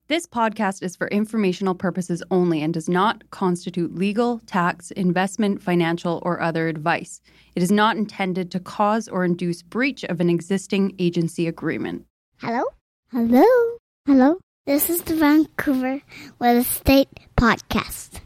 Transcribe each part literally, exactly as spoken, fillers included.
This podcast is for informational purposes only and does not constitute legal, tax, investment, financial, or other advice. It is not intended to cause or induce breach of an existing agency agreement. Hello? Hello? Hello? This is the Vancouver Real Estate Podcast.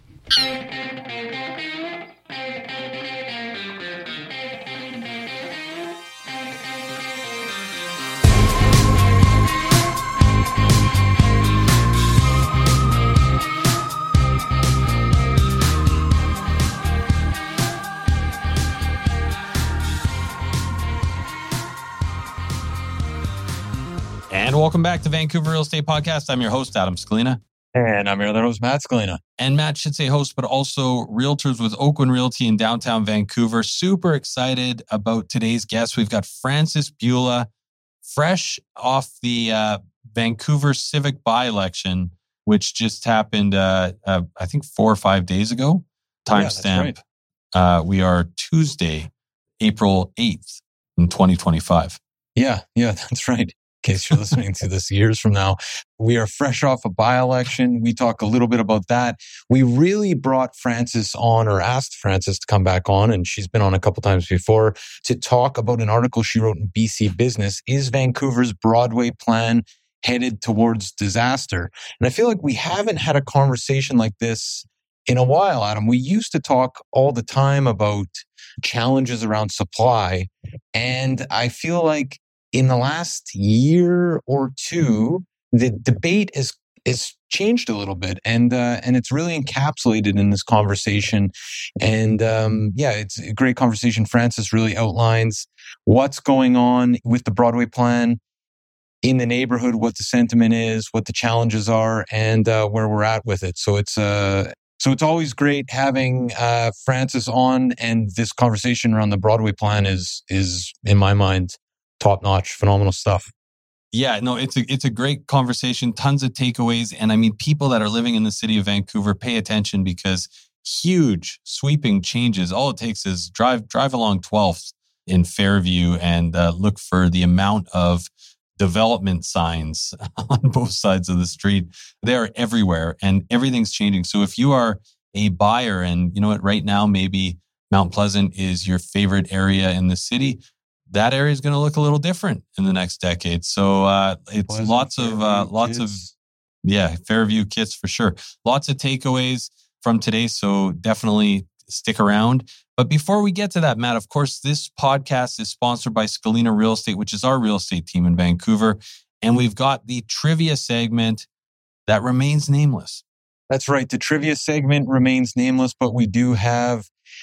And welcome back to Vancouver Real Estate Podcast. I'm your host, Adam Scalina. And I'm your other host, Matt Scalina. And Matt should say host, but also realtors with Oakwyn Realty in downtown Vancouver. Super excited about today's guest. We've got Francis Bula, fresh off the uh, Vancouver Civic by-election, which just happened, uh, uh, I think, four or five days ago. Timestamp. Right. Uh, we are Tuesday, April eighth in twenty twenty-five. Yeah, yeah, that's right. In case you're listening to this years from now, we are fresh off a by-election. We talk a little bit about that. We really brought Francis on, or asked Francis to come back on, and she's been on a couple times before, to talk about an article she wrote in B C Business, Is Vancouver's Broadway Plan Headed Towards Disaster? And I feel like we haven't had a conversation like this in a while, Adam. We used to talk all the time about challenges around supply, and I feel like in the last year or two, the debate is is changed a little bit, and uh, and it's really encapsulated in this conversation. And um, yeah, it's a great conversation. Francis really outlines what's going on with the Broadway plan in the neighborhood, what the sentiment is, what the challenges are, and uh, where we're at with it. So it's uh, so it's always great having uh, Francis on, and this conversation around the Broadway plan is is in my mind top-notch, phenomenal stuff. Yeah, no, it's a it's a great conversation, tons of takeaways. And I mean, people that are living in the city of Vancouver, pay attention, because huge sweeping changes. All it takes is drive drive along twelfth in Fairview and uh, look for the amount of development signs on both sides of the street. They are everywhere and everything's changing. So if you are a buyer and you know what, right now, maybe Mount Pleasant is your favorite area in the city, that area is going to look a little different in the next decade. So uh, it's Pleasant, lots of, uh, lots kids. of, yeah, Fairview kits for sure. Lots of takeaways from today. So definitely stick around. But before we get to that, Matt, of course, this podcast is sponsored by Scalina Real Estate, which is our real estate team in Vancouver. And we've got the trivia segment that remains nameless. That's right. The trivia segment remains nameless, but we do have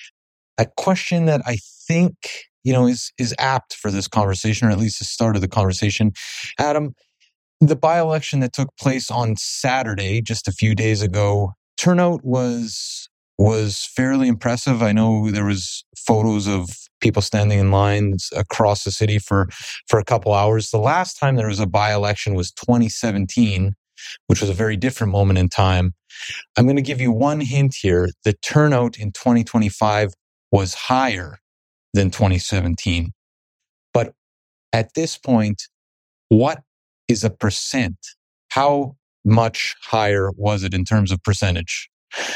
a question that I think you know, is is apt for this conversation, or at least the start of the conversation. Adam, the by-election that took place on Saturday, just a few days ago, turnout was was fairly impressive. I know there was photos of people standing in lines across the city for, for a couple hours. The last time there was a by-election was twenty seventeen, which was a very different moment in time. I'm going to give you one hint here. The turnout in twenty twenty-five was higher than twenty seventeen. But at this point, what is a percent? How much higher was it in terms of percentage?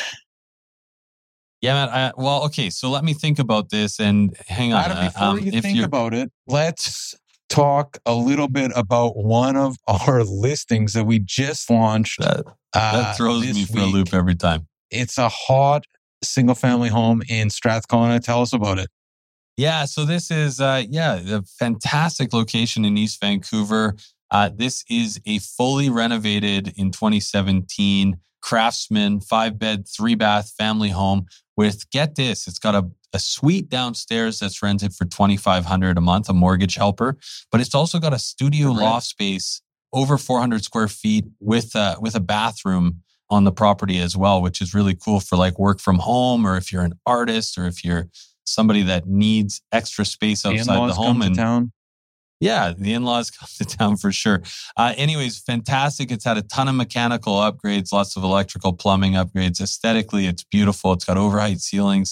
Yeah, Matt. I, well, okay. So let me think about this and hang on. Adam, before um, you if think you're... about it, let's talk a little bit about one of our listings that we just launched. That, that uh, throws me for week. a loop every time. It's a hot single-family home in Strathcona. Tell us about it. Yeah, so this is, uh, yeah, a fantastic location in East Vancouver. Uh, this is a fully renovated in twenty seventeen Craftsman five-bed, three-bath family home with, get this, it's got a, a suite downstairs that's rented for twenty-five hundred dollars a month, a mortgage helper, but it's also got a studio right. loft space over four hundred square feet with a, with a bathroom on the property as well, which is really cool for like work from home, or if you're an artist, or if you're somebody that needs extra space outside the, the home. Come and to town. Yeah, the in-laws come to town for sure. Uh, anyways, fantastic. It's had a ton of mechanical upgrades, lots of electrical plumbing upgrades. Aesthetically, it's beautiful. It's got overheight ceilings,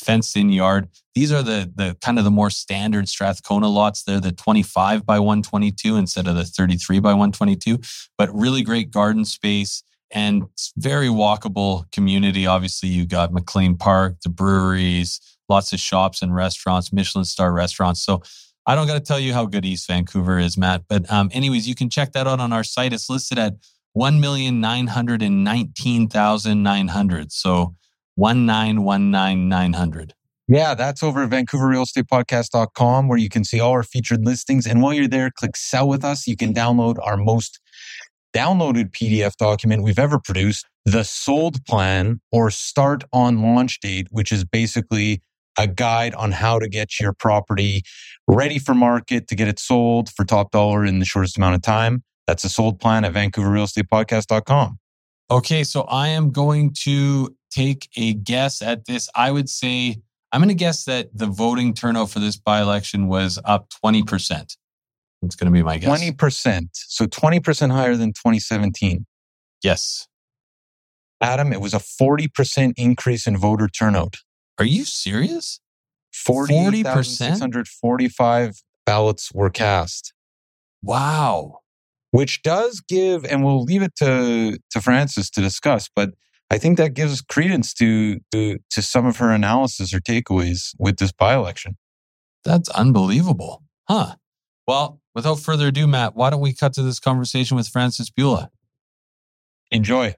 fenced in yard. These are the the kind of the more standard Strathcona lots. They're the twenty-five by one twenty-two instead of the thirty-three by one twenty-two, but really great garden space and very walkable community. Obviously, you got McLean Park, the breweries, lots of shops and restaurants, Michelin star restaurants. So I don't got to tell you how good East Vancouver is, Matt. But um, anyways, you can check that out on our site. It's listed at one million nine hundred nineteen thousand nine hundred. So one nine one nine nine hundred. Yeah, that's over at vancouver real estate podcast dot com where you can see all our featured listings. And while you're there, click sell with us. You can download our most downloaded P D F document we've ever produced, the sold plan or start on launch date, which is basically a guide on how to get your property ready for market to get it sold for top dollar in the shortest amount of time. That's a sold plan at vancouver real estate podcast dot com. Okay, so I am going to take a guess at this. I would say, I'm going to guess that the voting turnout for this by-election was up twenty percent. That's going to be my guess. twenty percent. So twenty percent higher than twenty seventeen. Yes. Adam, it was a forty percent increase in voter turnout. Are you serious? forty thousand six hundred forty-five ballots were cast. Wow. Which does give, and we'll leave it to, to Frances to discuss, but I think that gives credence to, to, to some of her analysis or takeaways with this by-election. That's unbelievable. Huh. Well, without further ado, Matt, why don't we cut to this conversation with Frances Bula? Enjoy.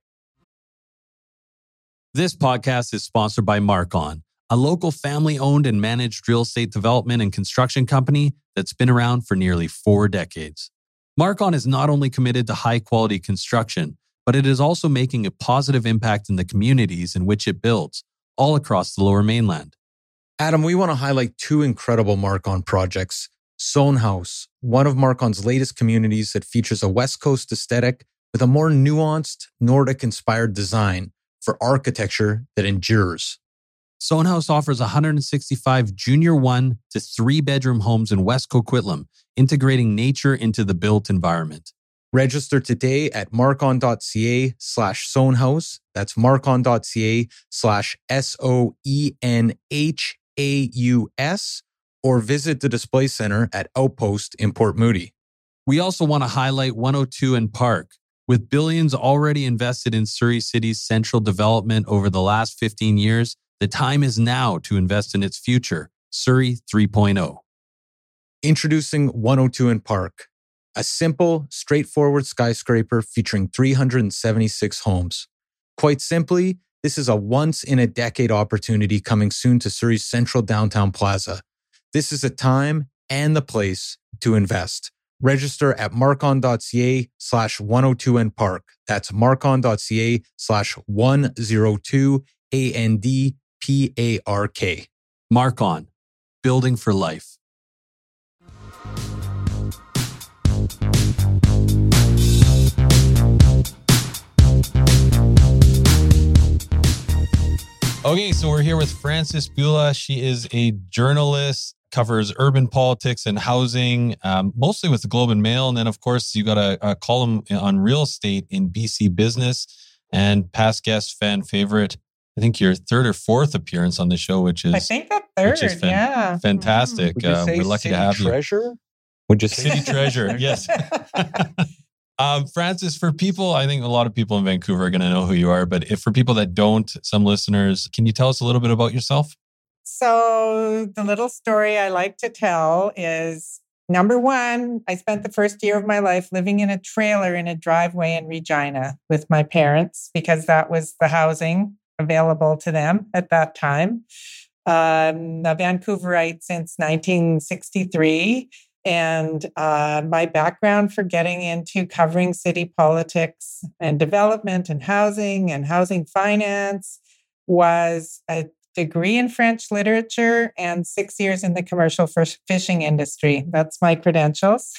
This podcast is sponsored by Marcon, a local family-owned and managed real estate development and construction company that's been around for nearly four decades. Marcon is not only committed to high-quality construction, but it is also making a positive impact in the communities in which it builds, all across the Lower Mainland. Adam, we want to highlight two incredible Marcon projects. Sohn House, one of Marcon's latest communities that features a West Coast aesthetic with a more nuanced, Nordic-inspired design for architecture that endures. Sohn House offers one hundred sixty-five junior one to three bedroom homes in West Coquitlam, integrating nature into the built environment. Register today at marcon.ca slash Sohnhaus. That's marcon.ca slash S O E N H A U S, or visit the display center at Outpost in Port Moody. We also want to highlight one oh two and Park. With billions already invested in Surrey City's central development over the last fifteen years, the time is now to invest in its future. Surrey three point oh. Introducing one oh two and Park, a simple, straightforward skyscraper featuring three hundred seventy-six homes. Quite simply, this is a once-in-a-decade opportunity coming soon to Surrey's central downtown plaza. This is a time and the place to invest. Register at marcon.ca slash 102 and Park. That's marcon.ca slash 102 A N D P A R K. Marcon, building for life. Okay, so we're here with Frances Bula. She is a journalist, covers urban politics and housing, um, mostly with the Globe and Mail. And then, of course, you got a, a column on real estate in B C Business, and past guest, fan favorite. I think your third or fourth appearance on the show, which is I think the third, which is fan- yeah, fantastic. Would you Uh, say we're lucky city to have you. treasure? Would you say City treasure, yes. Um, Frances, for people, I think a lot of people in Vancouver are going to know who you are, but if for people that don't, some listeners, can you tell us a little bit about yourself? So the little story I like to tell is, number one, I spent the first year of my life living in a trailer in a driveway in Regina with my parents because that was the housing available to them at that time. Um, a Vancouverite since nineteen sixty-three. And uh, my background for getting into covering city politics and development and housing and housing finance was a degree in French literature and six years in the commercial fish- fishing industry. That's my credentials.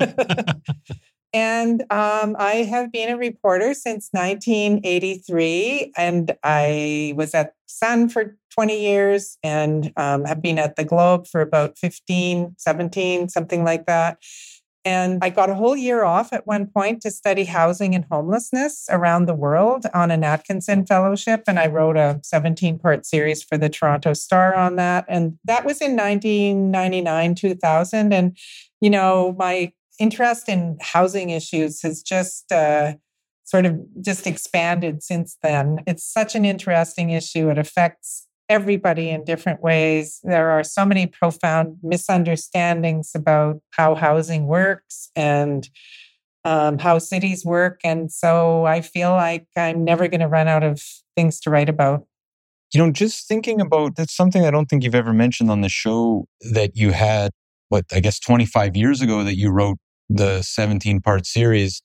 And um, I have been a reporter since nineteen eighty-three, and I was at Sun for twenty years and um, have been at the Globe for about fifteen, seventeen, something like that. And I got a whole year off at one point to study housing and homelessness around the world on an Atkinson Fellowship. And I wrote a seventeen-part series for the Toronto Star on that. And that was in nineteen ninety-nine, two thousand. And, you know, my interest in housing issues has just uh, sort of just expanded since then. It's such an interesting issue. It affects everybody in different ways. There are so many profound misunderstandings about how housing works and um, how cities work. And so I feel like I'm never going to run out of things to write about. You know, just thinking about, that's something I don't think you've ever mentioned on the show, that you had, what, I guess twenty-five years ago that you wrote the seventeen-part series.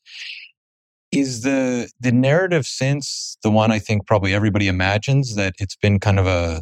Is the the narrative since the one I think probably everybody imagines, that it's been kind of a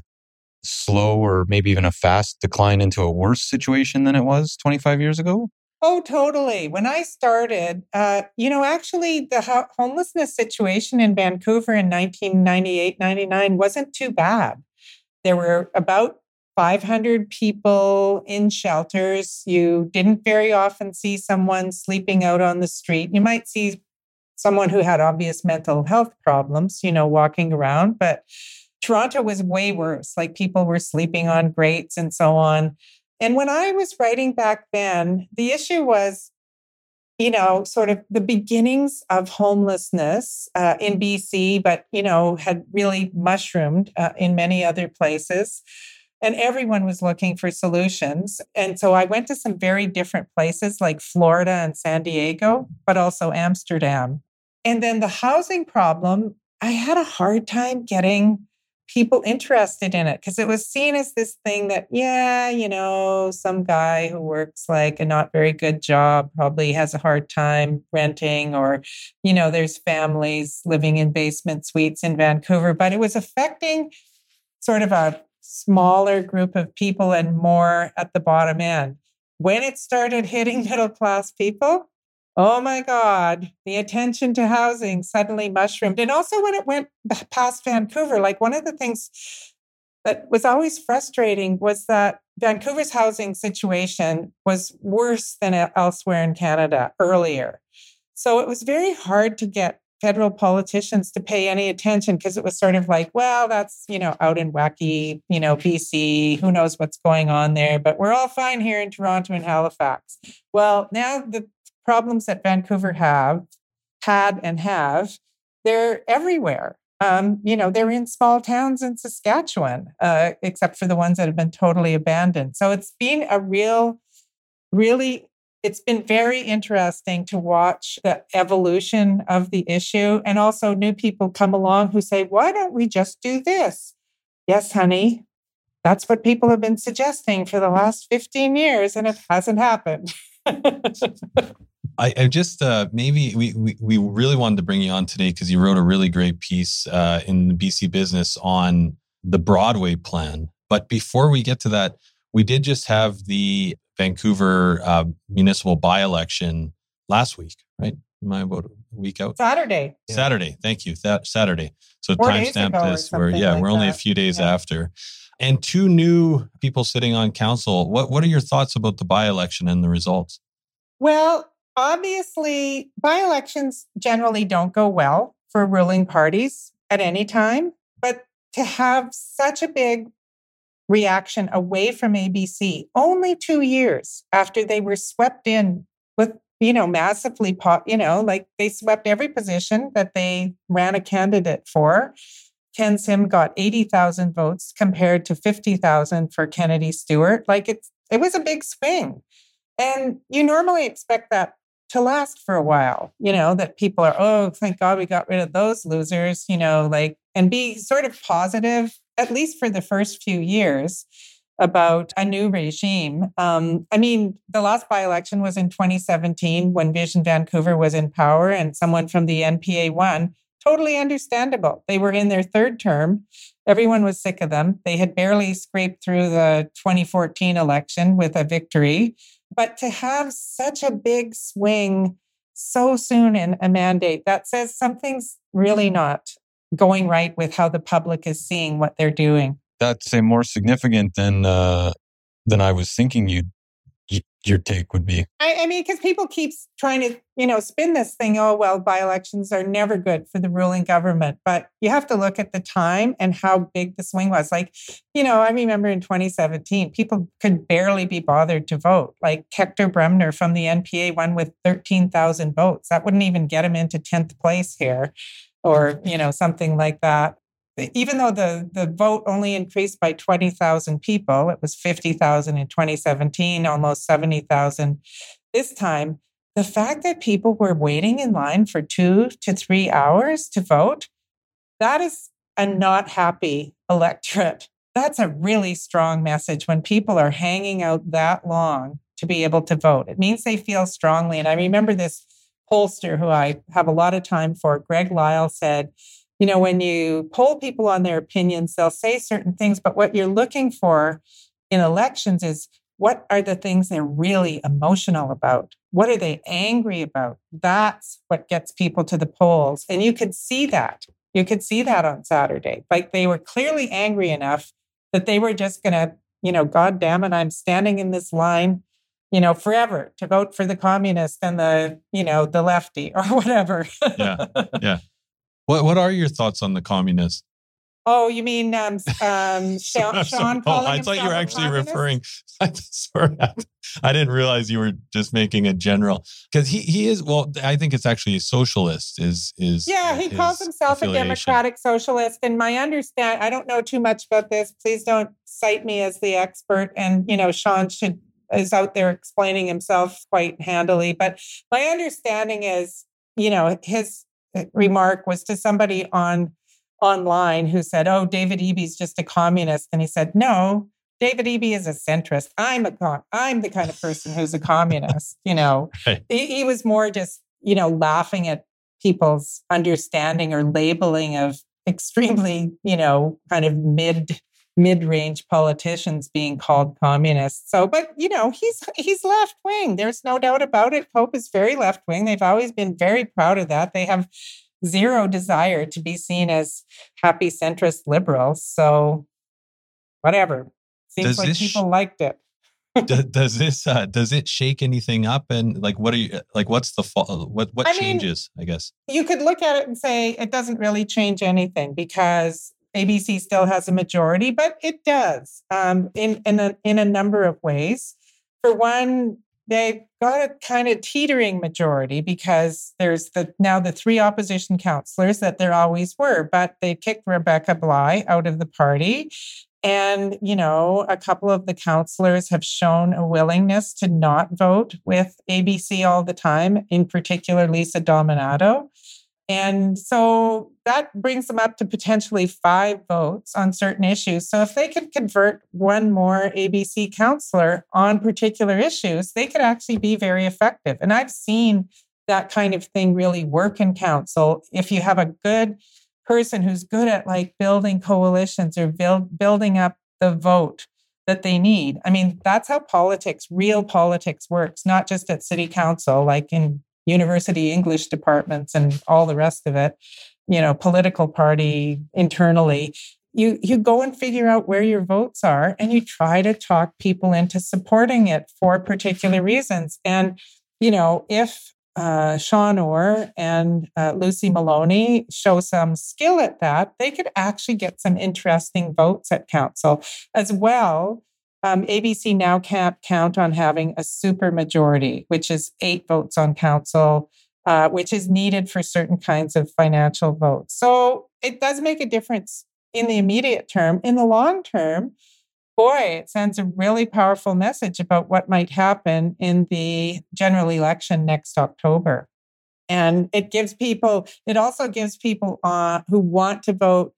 slow or maybe even a fast decline into a worse situation than it was twenty-five years ago? Oh, totally. When I started, uh, you know, actually the ho- homelessness situation in Vancouver in nineteen ninety-eight, ninety-nine wasn't too bad. There were about five hundred people in shelters. You didn't very often see someone sleeping out on the street. You might see someone who had obvious mental health problems, you know, walking around. But Toronto was way worse. Like people were sleeping on grates and so on. And when I was writing back then, the issue was, you know, sort of the beginnings of homelessness uh, in B C, but, you know, had really mushroomed uh, in many other places. And everyone was looking for solutions. And so I went to some very different places like Florida and San Diego, but also Amsterdam. And then the housing problem, I had a hard time getting people interested in it because it was seen as this thing that, yeah, you know, some guy who works like a not very good job probably has a hard time renting, or, you know, there's families living in basement suites in Vancouver. But it was affecting sort of a smaller group of people and more at the bottom end. When it started hitting middle-class people, oh my God, the attention to housing suddenly mushroomed. And also when it went past Vancouver, like one of the things that was always frustrating was that Vancouver's housing situation was worse than elsewhere in Canada earlier. So it was very hard to get federal politicians to pay any attention because it was sort of like, well, that's, you know, out in wacky, you know, B C, who knows what's going on there, but we're all fine here in Toronto and Halifax. Well, now the problems that Vancouver have, had and have, they're everywhere. Um, you know, they're in small towns in Saskatchewan, uh, except for the ones that have been totally abandoned. So it's been a real, really It's been very interesting to watch the evolution of the issue, and also new people come along who say, why don't we just do this? Yes, honey, that's what people have been suggesting for the last fifteen years, and it hasn't happened. I, I just, uh, maybe we, we, we really wanted to bring you on today because you wrote a really great piece uh, in the B C Business on the Broadway plan. But before we get to that, we did just have the Vancouver uh, municipal by-election last week, right? Am I about a week out? Saturday. Saturday. Thank you. That Saturday. So Four days timestamp ago or this. We're something yeah, like we're only a that. few days Yeah. after, and two new people sitting on council. What What are your thoughts about the by-election and the results? Well, obviously, by-elections generally don't go well for ruling parties at any time, but to have such a big reaction away from A B C only two years after they were swept in with, you know, massively, pop, you know, like they swept every position that they ran a candidate for. Ken Sim got eighty thousand votes compared to fifty thousand for Kennedy Stewart. Like it's, it was a big swing. And you normally expect that to last for a while, you know, that people are, oh, thank God we got rid of those losers, you know, like, and be sort of positive, at least for the first few years, about a new regime. Um, I mean, the last by-election was in twenty seventeen when Vision Vancouver was in power and someone from the N P A won. Totally understandable. They were in their third term. Everyone was sick of them. They had barely scraped through the twenty fourteen election with a victory. But to have such a big swing so soon in a mandate, that says something's really not going right with how the public is seeing what they're doing. That's uh, more significant than uh, than I was thinking you'd your take would be? I, I mean, because people keep trying to, you know, spin this thing. Oh, well, by-elections are never good for the ruling government. But you have to look at the time and how big the swing was. Like, you know, I remember in twenty seventeen, people could barely be bothered to vote. Like Hector Bremner from the N P A won with thirteen thousand votes. That wouldn't even get him into tenth place here or, you know, something like that. Even though the, the vote only increased by twenty thousand people, it was fifty thousand in twenty seventeen, almost seventy thousand this time, the fact that people were waiting in line for two to three hours to vote, that is a not happy electorate. That's a really strong message when people are hanging out that long to be able to vote. It means they feel strongly. And I remember this pollster who I have a lot of time for, Greg Lyle, said, you know, when you poll people on their opinions, they'll say certain things, but what you're looking for in elections is what are the things they're really emotional about? What are they angry about? That's what gets people to the polls. And you could see that. You could see that on Saturday. Like they were clearly angry enough that they were just going to, you know, God damn it, I'm standing in this line, you know, forever to vote for the communist and the, you know, the lefty or whatever. Yeah, yeah. What What are your thoughts on the communists? Oh, you mean um, um, Sean, Sean oh, I thought you were actually referring. Sorry, I didn't realize you were just making a general because he he is. Well, I think it's actually a socialist. Is is yeah? He calls himself a democratic socialist. And my understand, I don't know too much about this. Please don't cite me as the expert. And you know, Sean should is out there explaining himself quite handily. But my understanding is, you know, his remark was to somebody on online who said, oh, David Eby's just a communist. And he said, no, David Eby is a centrist. I'm a con- I'm the kind of person who's a communist. You know, right. he, he was more just, you know, laughing at people's understanding or labeling of extremely, you know, kind of mid mid-range politicians being called communists. So, but you know, he's he's left-wing. There's no doubt about it. Pope is very left-wing. They've always been very proud of that. They have zero desire to be seen as happy centrist liberals. So, whatever. Seems does like people sh- liked it. does, does this uh, does it shake anything up? And like, what are you like? What's the fall? What what I changes? Mean, I guess you could look at it and say it doesn't really change anything because A B C still has a majority, but it does um, in in a, in a number of ways. For one, they've got a kind of teetering majority because there's the now the three opposition councillors that there always were, but they kicked Rebecca Bly out of the party. And, you know, a couple of the councillors have shown a willingness to not vote with A B C all the time, in particular, Lisa Dominato. And so that brings them up to potentially five votes on certain issues. So if they could convert one more A B C councillor on particular issues, they could actually be very effective. And I've seen that kind of thing really work in council. If you have a good person who's good at like building coalitions or build, building up the vote that they need. I mean, that's how politics, real politics works, not just at city council, like in university English departments and all the rest of it, you know, political party internally. You you go and figure out where your votes are and you try to talk people into supporting it for particular reasons. And, you know, if uh, Sean Orr and uh, Lucy Maloney show some skill at that, they could actually get some interesting votes at council as well. Um, A B C now can't count on having a super majority, which is eight votes on council, uh, which is needed for certain kinds of financial votes. So it does make a difference in the immediate term. In the long term, boy, it sends a really powerful message about what might happen in the general election next October. And it gives people, it also gives people uh, who want to vote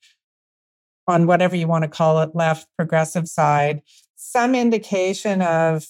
on whatever you want to call it, left, progressive side, some indication of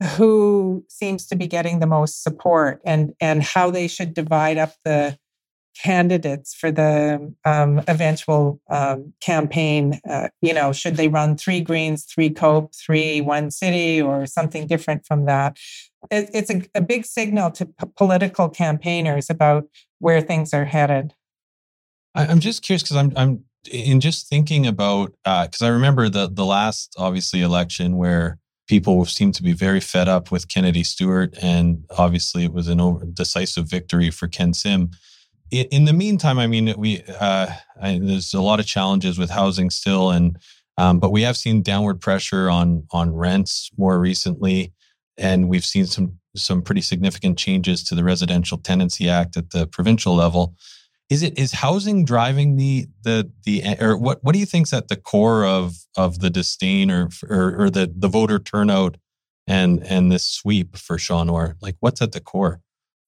who seems to be getting the most support and, and how they should divide up the candidates for the um, eventual um, campaign. Uh, you know, should they run three Greens, three Cope, three One City, or something different from that? It, it's a, a big signal to p- political campaigners about where things are headed. I, I'm just curious because I'm I'm in just thinking about because uh, I remember the the last obviously election where people seem to be very fed up with Kennedy Stewart, and obviously it was an over, decisive victory for Ken Sim. In, in the meantime, I mean, we uh, I, there's a lot of challenges with housing still, and um, but we have seen downward pressure on on rents more recently, and we've seen some some pretty significant changes to the Residential Tenancy Act at the provincial level. Is it is housing driving the the the or what what do you think's at the core of of the disdain or or, or the the voter turnout and and this sweep for Sean Orr? Like, what's at the core?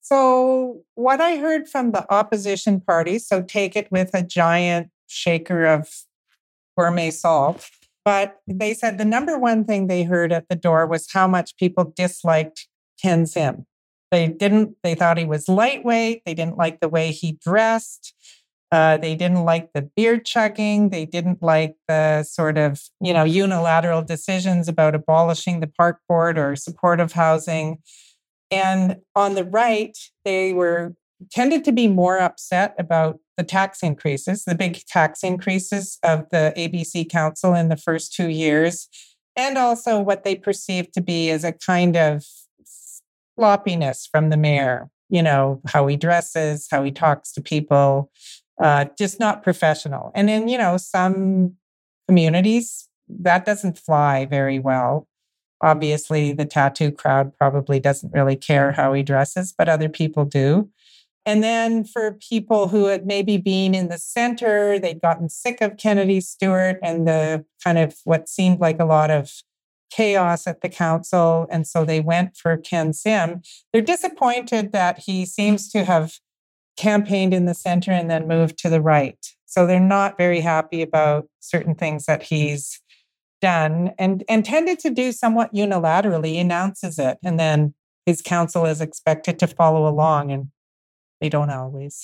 So what I heard from the opposition party, so take it with a giant shaker of gourmet salt, but they said the number one thing they heard at the door was how much people disliked Ken Sim. They didn't, they thought he was lightweight. They didn't like the way he dressed. Uh, they didn't like the beer chugging. They didn't like the sort of, you know, unilateral decisions about abolishing the park board or supportive housing. And on the right, they were tended to be more upset about the tax increases, the big tax increases of the A B C Council in the first two years, and also what they perceived to be as a kind of sloppiness from the mayor, you know, how he dresses, how he talks to people, uh, just not professional. And in, you know, some communities, that doesn't fly very well. Obviously, the tattoo crowd probably doesn't really care how he dresses, but other people do. And then for people who had maybe been in the center, they'd gotten sick of Kennedy Stewart and the kind of what seemed like a lot of chaos at the council. And so they went for Ken Sim. They're disappointed that he seems to have campaigned in the center and then moved to the right. So they're not very happy about certain things that he's done and, and tended to do somewhat unilaterally, announces it. And then his council is expected to follow along, and they don't always.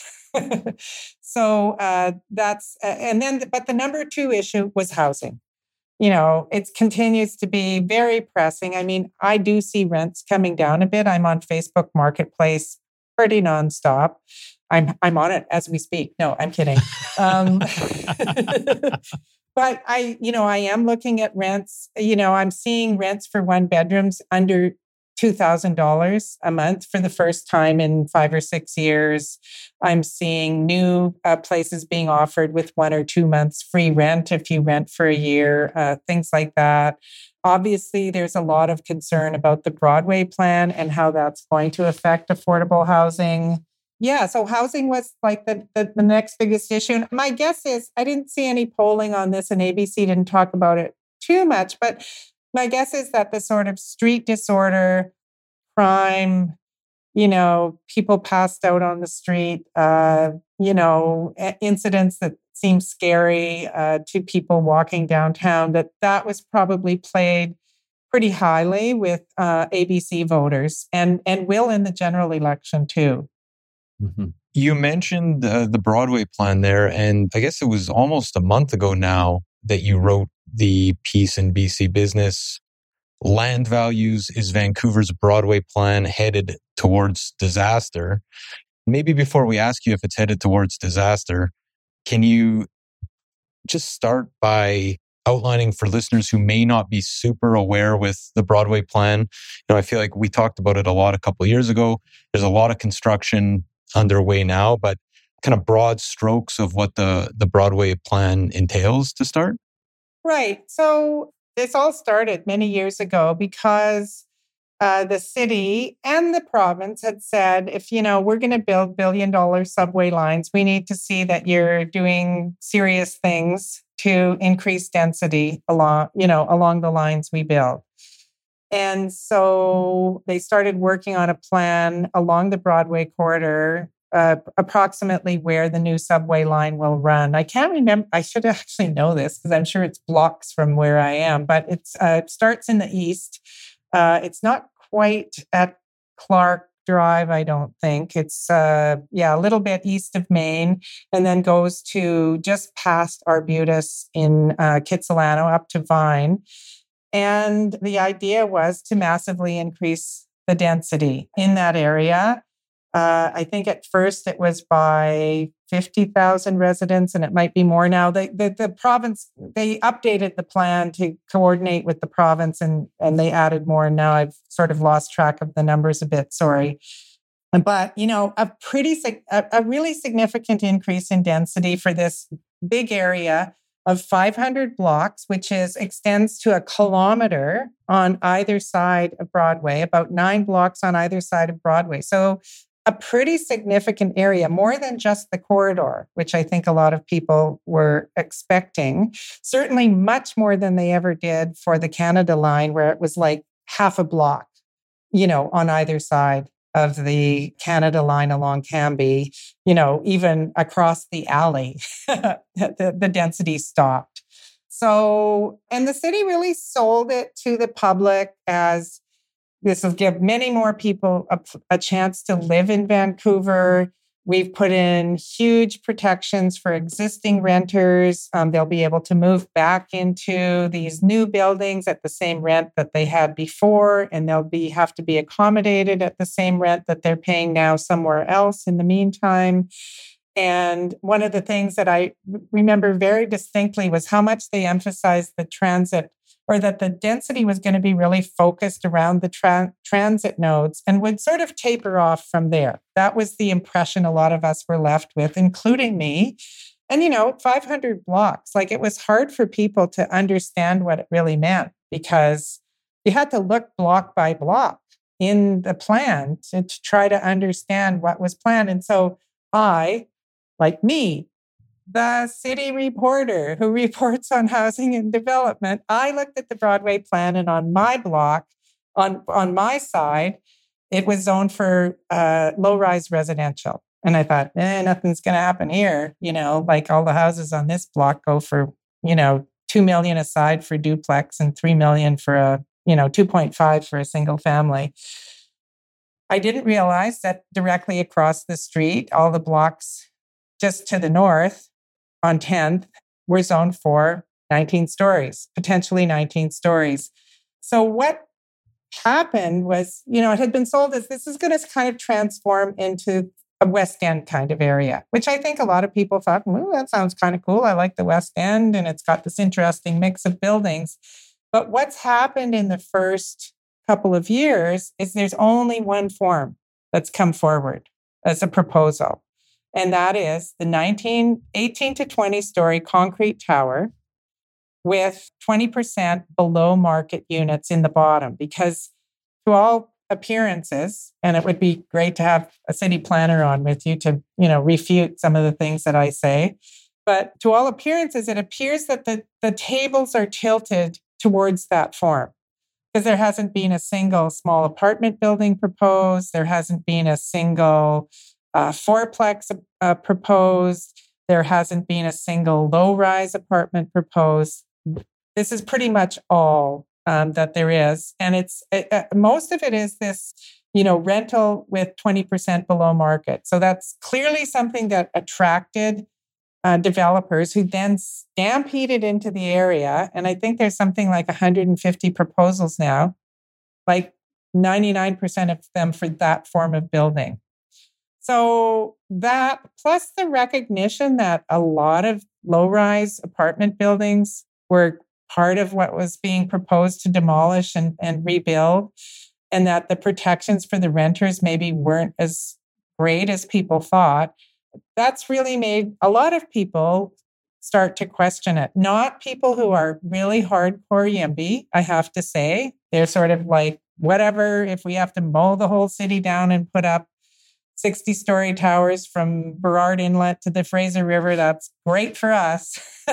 so uh, that's, uh, and then, but the number two issue was housing. You know, it continues to be very pressing. I mean, I do see rents coming down a bit. I'm on Facebook Marketplace pretty nonstop. I'm I'm on it as we speak. No, I'm kidding. Um, but I, you know, I am looking at rents. You know, I'm seeing rents for one bedrooms under two thousand dollars a month for the first time in five or six years. I'm seeing new uh, places being offered with one or two months free rent if you rent for a year, uh, things like that. Obviously, there's a lot of concern about the Broadway plan and how that's going to affect affordable housing. Yeah, so housing was like the, the, the next biggest issue. And my guess is, I didn't see any polling on this, and A B C didn't talk about it too much, but my guess is that the sort of street disorder, crime, you know, people passed out on the street, uh, you know, incidents that seem scary uh, to people walking downtown, that that was probably played pretty highly with uh, A B C voters and, and will in the general election too. Mm-hmm. You mentioned uh, the Broadway plan there, and I guess it was almost a month ago now that you wrote the piece in B C Business. Land values is Vancouver's Broadway plan headed towards disaster. Maybe before we ask you if it's headed towards disaster, can you just start by outlining for listeners who may not be super aware with the Broadway plan? You know, I feel like we talked about it a lot a couple of years ago. There's a lot of construction underway now, but kind of broad strokes of what the, the Broadway plan entails to start? Right. So this all started many years ago because uh, the city and the province had said, if, you know, we're going to build billion dollar subway lines, we need to see that you're doing serious things to increase density along, you know, along the lines we build. And so they started working on a plan along the Broadway corridor, uh, approximately where the new subway line will run. I can't remember. I should actually know this because I'm sure it's blocks from where I am, but it's uh, it starts in the east. Uh, it's not quite at Clark Drive, I don't think. It's, uh, yeah, a little bit east of Main, and then goes to just past Arbutus in uh, Kitsilano up to Vine. And the idea was to massively increase the density in that area. Uh, I think at first it was by fifty thousand residents, and it might be more now. The, the, the province, they updated the plan to coordinate with the province, and, and they added more. And now I've sort of lost track of the numbers a bit, sorry. But, you know, a pretty, a, a really significant increase in density for this big area of five hundred blocks, which is extends to a kilometer on either side of Broadway, about nine blocks on either side of Broadway. So a pretty significant area, more than just the corridor, which I think a lot of people were expecting. Certainly much more than they ever did for the Canada line, where it was like half a block, you know, on either side of the Canada line along Cambie, you know, even across the alley, the, the density stopped. So, and the city really sold it to the public as this will give many more people a, a chance to live in Vancouver. We've put in huge protections for existing renters. Um, they'll be able to move back into these new buildings at the same rent that they had before, and they'll be have to be accommodated at the same rent that they're paying now somewhere else in the meantime. And one of the things that I remember very distinctly was how much they emphasized the transit, or that the density was going to be really focused around the tra- transit nodes and would sort of taper off from there. That was the impression a lot of us were left with, including me. And, you know, five hundred blocks, like it was hard for people to understand what it really meant, because you had to look block by block in the plan to, to try to understand what was planned. And so I, like me, the city reporter who reports on housing and development, I looked at the Broadway plan, and on my block, on, on my side, it was zoned for uh, low-rise residential. And I thought, eh, nothing's going to happen here. You know, like all the houses on this block go for, you know, two million aside for duplex and three million for a, you know, two point five for a single family. I didn't realize that directly across the street, all the blocks just to the north, on tenth, were zoned for nineteen stories, potentially nineteen stories. So what happened was, you know, it had been sold as this is going to kind of transform into a West End kind of area, which I think a lot of people thought, well, that sounds kind of cool. I like the West End, and it's got this interesting mix of buildings. But what's happened in the first couple of years is there's only one form that's come forward as a proposal. And that is the nineteen, eighteen to twenty story concrete tower with twenty percent below market units in the bottom. Because to all appearances, and it would be great to have a city planner on with you to, you know, refute some of the things that I say. But to all appearances, it appears that the, the tables are tilted towards that form. Because there hasn't been a single small apartment building proposed. There hasn't been a single Uh, fourplex uh, proposed. There hasn't been a single low-rise apartment proposed. This is pretty much all um, that there is. And it's it, uh, most of it is this, you know, rental with twenty percent below market. So that's clearly something that attracted uh, developers who then stampeded into the area. And I think there's something like one hundred fifty proposals now, like ninety-nine percent of them for that form of building. So that, plus the recognition that a lot of low-rise apartment buildings were part of what was being proposed to demolish and, and rebuild, and that the protections for the renters maybe weren't as great as people thought, that's really made a lot of people start to question it. Not people who are really hardcore YIMBY, I have to say. They're sort of like, whatever, if we have to mow the whole city down and put up sixty-story towers from Burrard Inlet to the Fraser River, that's great for us.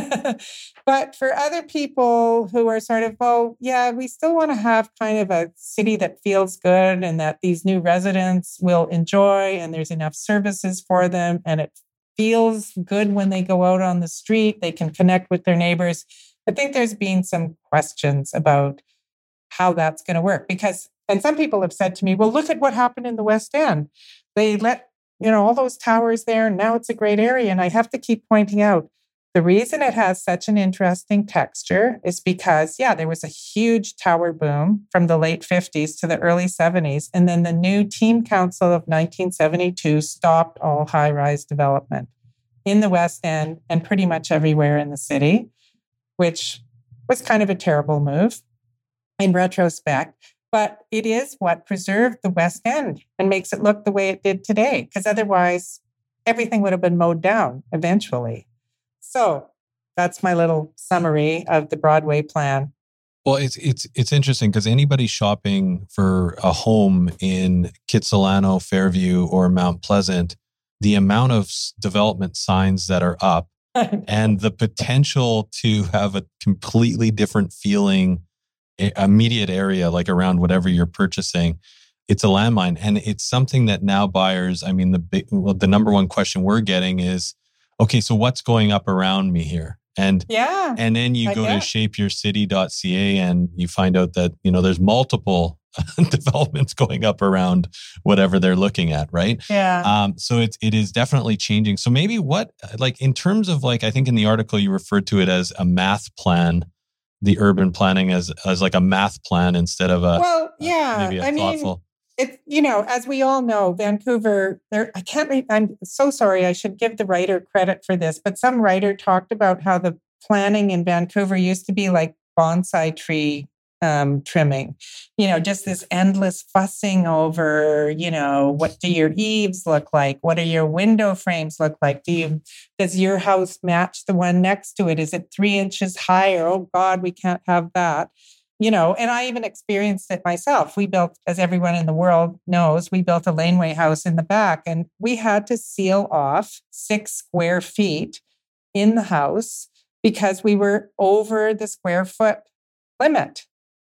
But for other people who are sort of, oh, yeah, we still want to have kind of a city that feels good and that these new residents will enjoy, and there's enough services for them, and it feels good when they go out on the street, they can connect with their neighbors. I think there's been some questions about how that's going to work, because, and some people have said to me, well, look at what happened in the West End. They let, you know, all those towers there, and now it's a great area. And I have to keep pointing out, The reason it has such an interesting texture is because, yeah, there was a huge tower boom from the late fifties to the early seventies. And then the new Team Council of nineteen seventy-two stopped all high-rise development in the West End and pretty much everywhere in the city, which was kind of a terrible move in retrospect. But it is what preserved the West End and makes it look the way it did today, because otherwise everything would have been mowed down eventually. So that's my little summary of the Broadway plan. Well, it's it's it's interesting because anybody shopping for a home in Kitsilano, Fairview, or Mount Pleasant, the amount of development signs that are up and the potential to have a completely different feeling immediate area, like around whatever you're purchasing, it's a landmine. And it's something that now buyers, I mean, the big, well, the number one question we're getting is, okay, so what's going up around me here? And yeah, and then you I go guess. to shape your city dot c a and you find out that, you know, there's multiple developments going up around whatever they're looking at, right? Yeah. Um, so it, it is definitely changing. So maybe what, like in terms of like, I think in the article you referred to it as a math plan, the urban planning as as like a math plan instead of a, well, yeah, maybe a I thoughtful. mean, it's, you know, as we all know, Vancouver, there, I can't read, I'm so sorry, I should give the writer credit for this, but some writer talked about how the planning in Vancouver used to be like bonsai tree um, trimming, you know, just this endless fussing over, you know, what do your eaves look like? What do your window frames look like? Do you, does your house match the one next to it? Is it three inches higher? Oh God, we can't have that. You know, and I even experienced it myself. We built, as everyone in the world knows, we built a laneway house in the back and we had to seal off six square feet in the house because we were over the square foot limit.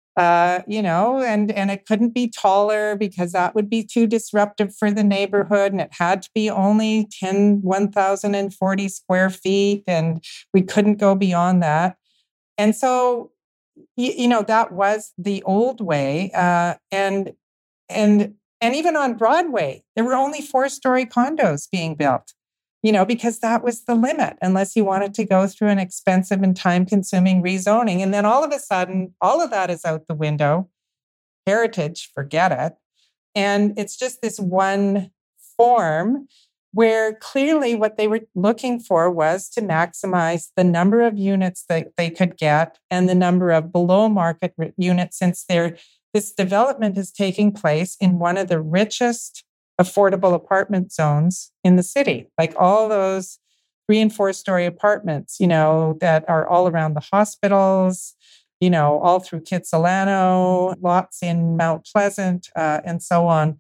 Uh, you know, and, and it couldn't be taller because that would be too disruptive for the neighborhood. And it had to be only ten, one thousand forty square feet. And we couldn't go beyond that. And so, you, you know, that was the old way. Uh, and, and, and even on Broadway, there were only four-story condos being built, you know, because that was the limit, unless you wanted to go through an expensive and time-consuming rezoning. And then all of a sudden, all of that is out the window. Heritage, forget it. And it's just this one form where clearly what they were looking for was to maximize the number of units that they could get and the number of below market units, since they're, this development is taking place in one of the richest affordable apartment zones in the city, like all those three and four story apartments, you know, that are all around the hospitals, you know, all through Kitsilano, lots in Mount Pleasant, uh, and so on.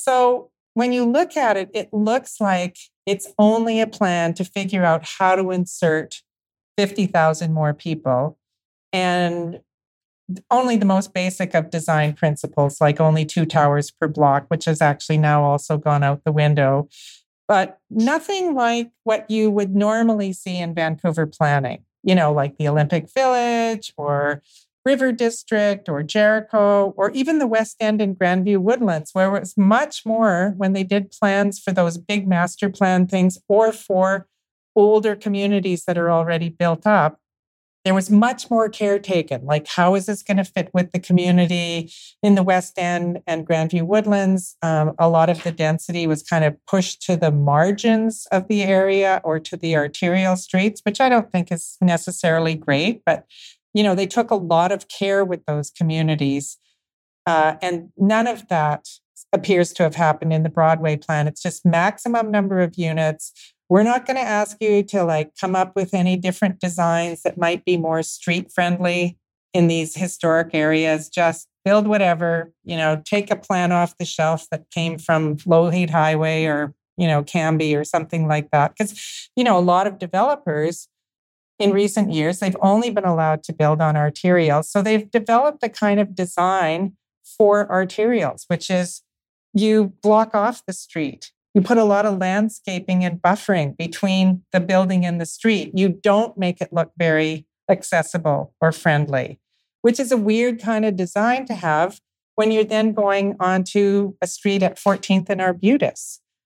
So when you look at it, it looks like it's only a plan to figure out how to insert fifty thousand more people, and only the most basic of design principles, like only two towers per block, which has actually now also gone out the window. But nothing like what you would normally see in Vancouver planning, you know, like the Olympic Village or River District or Jericho, or even the West End and Grandview Woodlands, where it was much more when they did plans for those big master plan things or for older communities that are already built up. There was much more care taken, like how is this going to fit with the community in the West End and Grandview Woodlands? Um, a lot of the density was kind of pushed to the margins of the area or to the arterial streets, which I don't think is necessarily great. But, you know, they took a lot of care with those communities. Uh, and none of that appears to have happened in the Broadway plan. It's just maximum number of units. We're not going to ask you to like come up with any different designs that might be more street friendly in these historic areas. Just build whatever, you know, take a plan off the shelf that came from Lougheed Highway or, you know, Cambie or something like that. Because, you know, a lot of developers in recent years, they've only been allowed to build on arterials. So they've developed a kind of design for arterials, which is you block off the street. You put a lot of landscaping and buffering between the building and the street. You don't make it look very accessible or friendly, which is a weird kind of design to have when you're then going onto a street at fourteenth and Arbutus.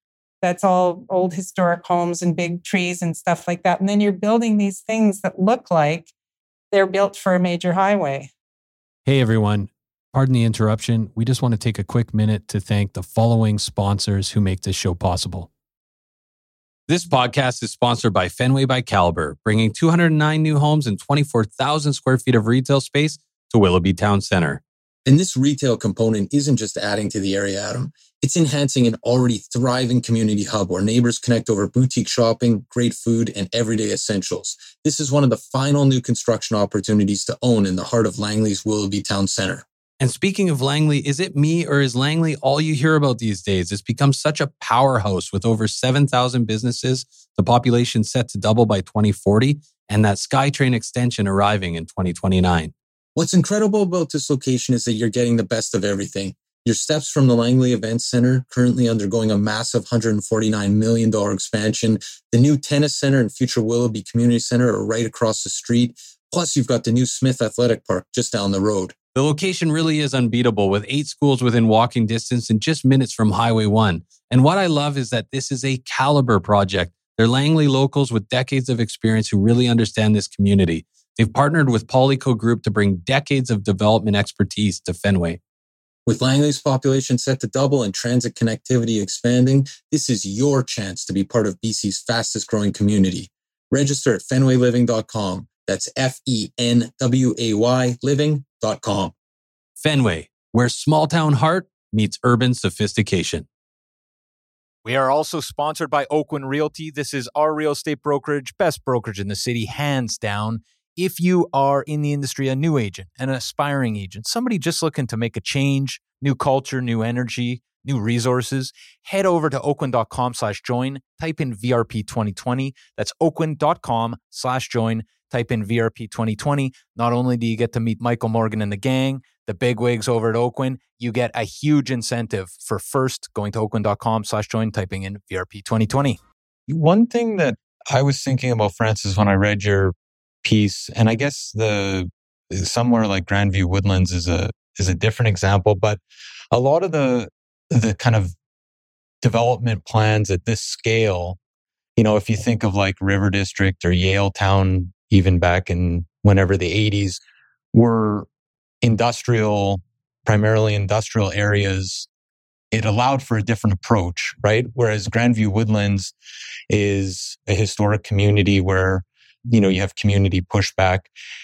that's all old historic homes and big trees and stuff like that. And then you're building these things that look like they're built for a major highway. Hey, everyone. Pardon the interruption. We just want to take a quick minute to thank the following sponsors who make this show possible. This podcast is sponsored by Fenway by Caliber, bringing two hundred nine new homes and twenty-four thousand square feet of retail space to Willoughby Town Center. And this retail component isn't just adding to the area, Adam. It's enhancing an already thriving community hub where neighbors connect over boutique shopping, great food, and everyday essentials. This is one of the final new construction opportunities to own in the heart of Langley's Willoughby Town Center. And speaking of Langley, is it me or is Langley all you hear about these days? It's become such a powerhouse with over seven thousand businesses, the population set to double by twenty forty, and that SkyTrain extension arriving in twenty twenty-nine. What's incredible about this location is that you're getting the best of everything. Your steps from the Langley Events Center, currently undergoing a massive one hundred forty-nine million dollars expansion. The new tennis center and future Willoughby Community Center are right across the street. Plus, you've got the new Smith Athletic Park just down the road. The location really is unbeatable, with eight schools within walking distance and just minutes from Highway one. And what I love is that this is a caliber project. They're Langley locals with decades of experience who really understand this community. They've partnered with Polyco Group to bring decades of development expertise to Fenway. With Langley's population set to double and transit connectivity expanding, this is your chance to be part of B C's fastest growing community. Register at fenway living dot com. That's F E N W A Y living dot com. Fenway, where small town heart meets urban sophistication. We are also sponsored by Oakwyn Realty. This is our real estate brokerage, best brokerage in the city, hands down. If you are in the industry, a new agent, an aspiring agent, somebody just looking to make a change, new culture, new energy, new resources, head over to oakwyn.com slash join, type in V R P twenty twenty. That's oakwyn.com slash join, type in V R P twenty twenty. Not only do you get to meet Michael Morgan and the gang, the bigwigs over at Oakwyn, you get a huge incentive for first going to oakwyn.com slash join, typing in V R P twenty twenty. One thing that I was thinking about, Francis, when I read your piece, and I guess the somewhere like Grandview Woodlands is a is a different example, but a lot of the the kind of development plans at this scale, you know, if you think of like River District or Yaletown, even back in whenever the eighties, were industrial, primarily industrial areas. It allowed for a different approach, right? Whereas Grandview Woodlands is a historic community where, you know, you have community pushback.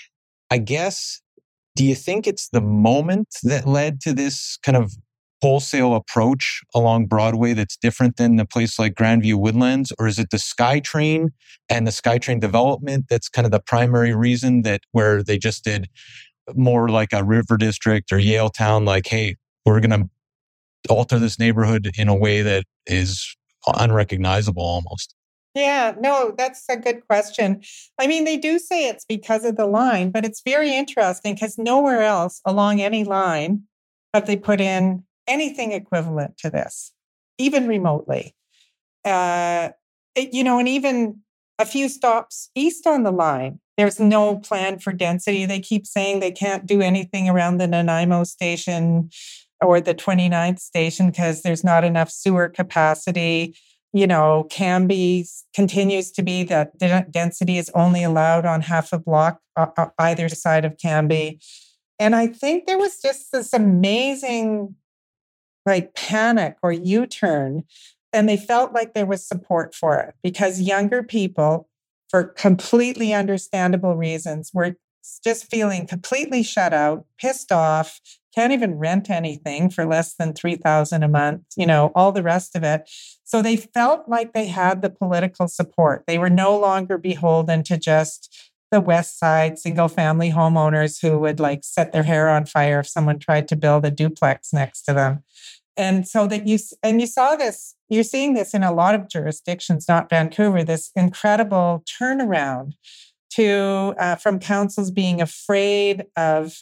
I guess, do you think it's the moment that led to this kind of wholesale approach along Broadway that's different than a place like Grandview Woodlands? Or is it the SkyTrain and the SkyTrain development that's kind of the primary reason that where they just did more like a River District or Yaletown, like, hey, we're going to alter this neighborhood in a way that is unrecognizable almost? Yeah, no, that's a good question. I mean, they do say it's because of the line, but it's very interesting because nowhere else along any line have they put in anything equivalent to this, even remotely. Uh, it, you know, and even a few stops east on the line, there's no plan for density. They keep saying they can't do anything around the Nanaimo station or the twenty-ninth station because there's not enough sewer capacity. You know, Cambie continues to be that the density is only allowed on half a block uh, either side of Cambie. And I think there was just this amazing like panic or U-turn, and they felt like there was support for it because younger people, for completely understandable reasons, were just feeling completely shut out, pissed off, can't even rent anything for less than three thousand dollars a month, you know, all the rest of it. So they felt like they had the political support. They were no longer beholden to just the West Side single family homeowners who would like set their hair on fire if someone tried to build a duplex next to them. And so that you, and you saw this, you're seeing this in a lot of jurisdictions, not Vancouver, this incredible turnaround to, uh, from councils being afraid of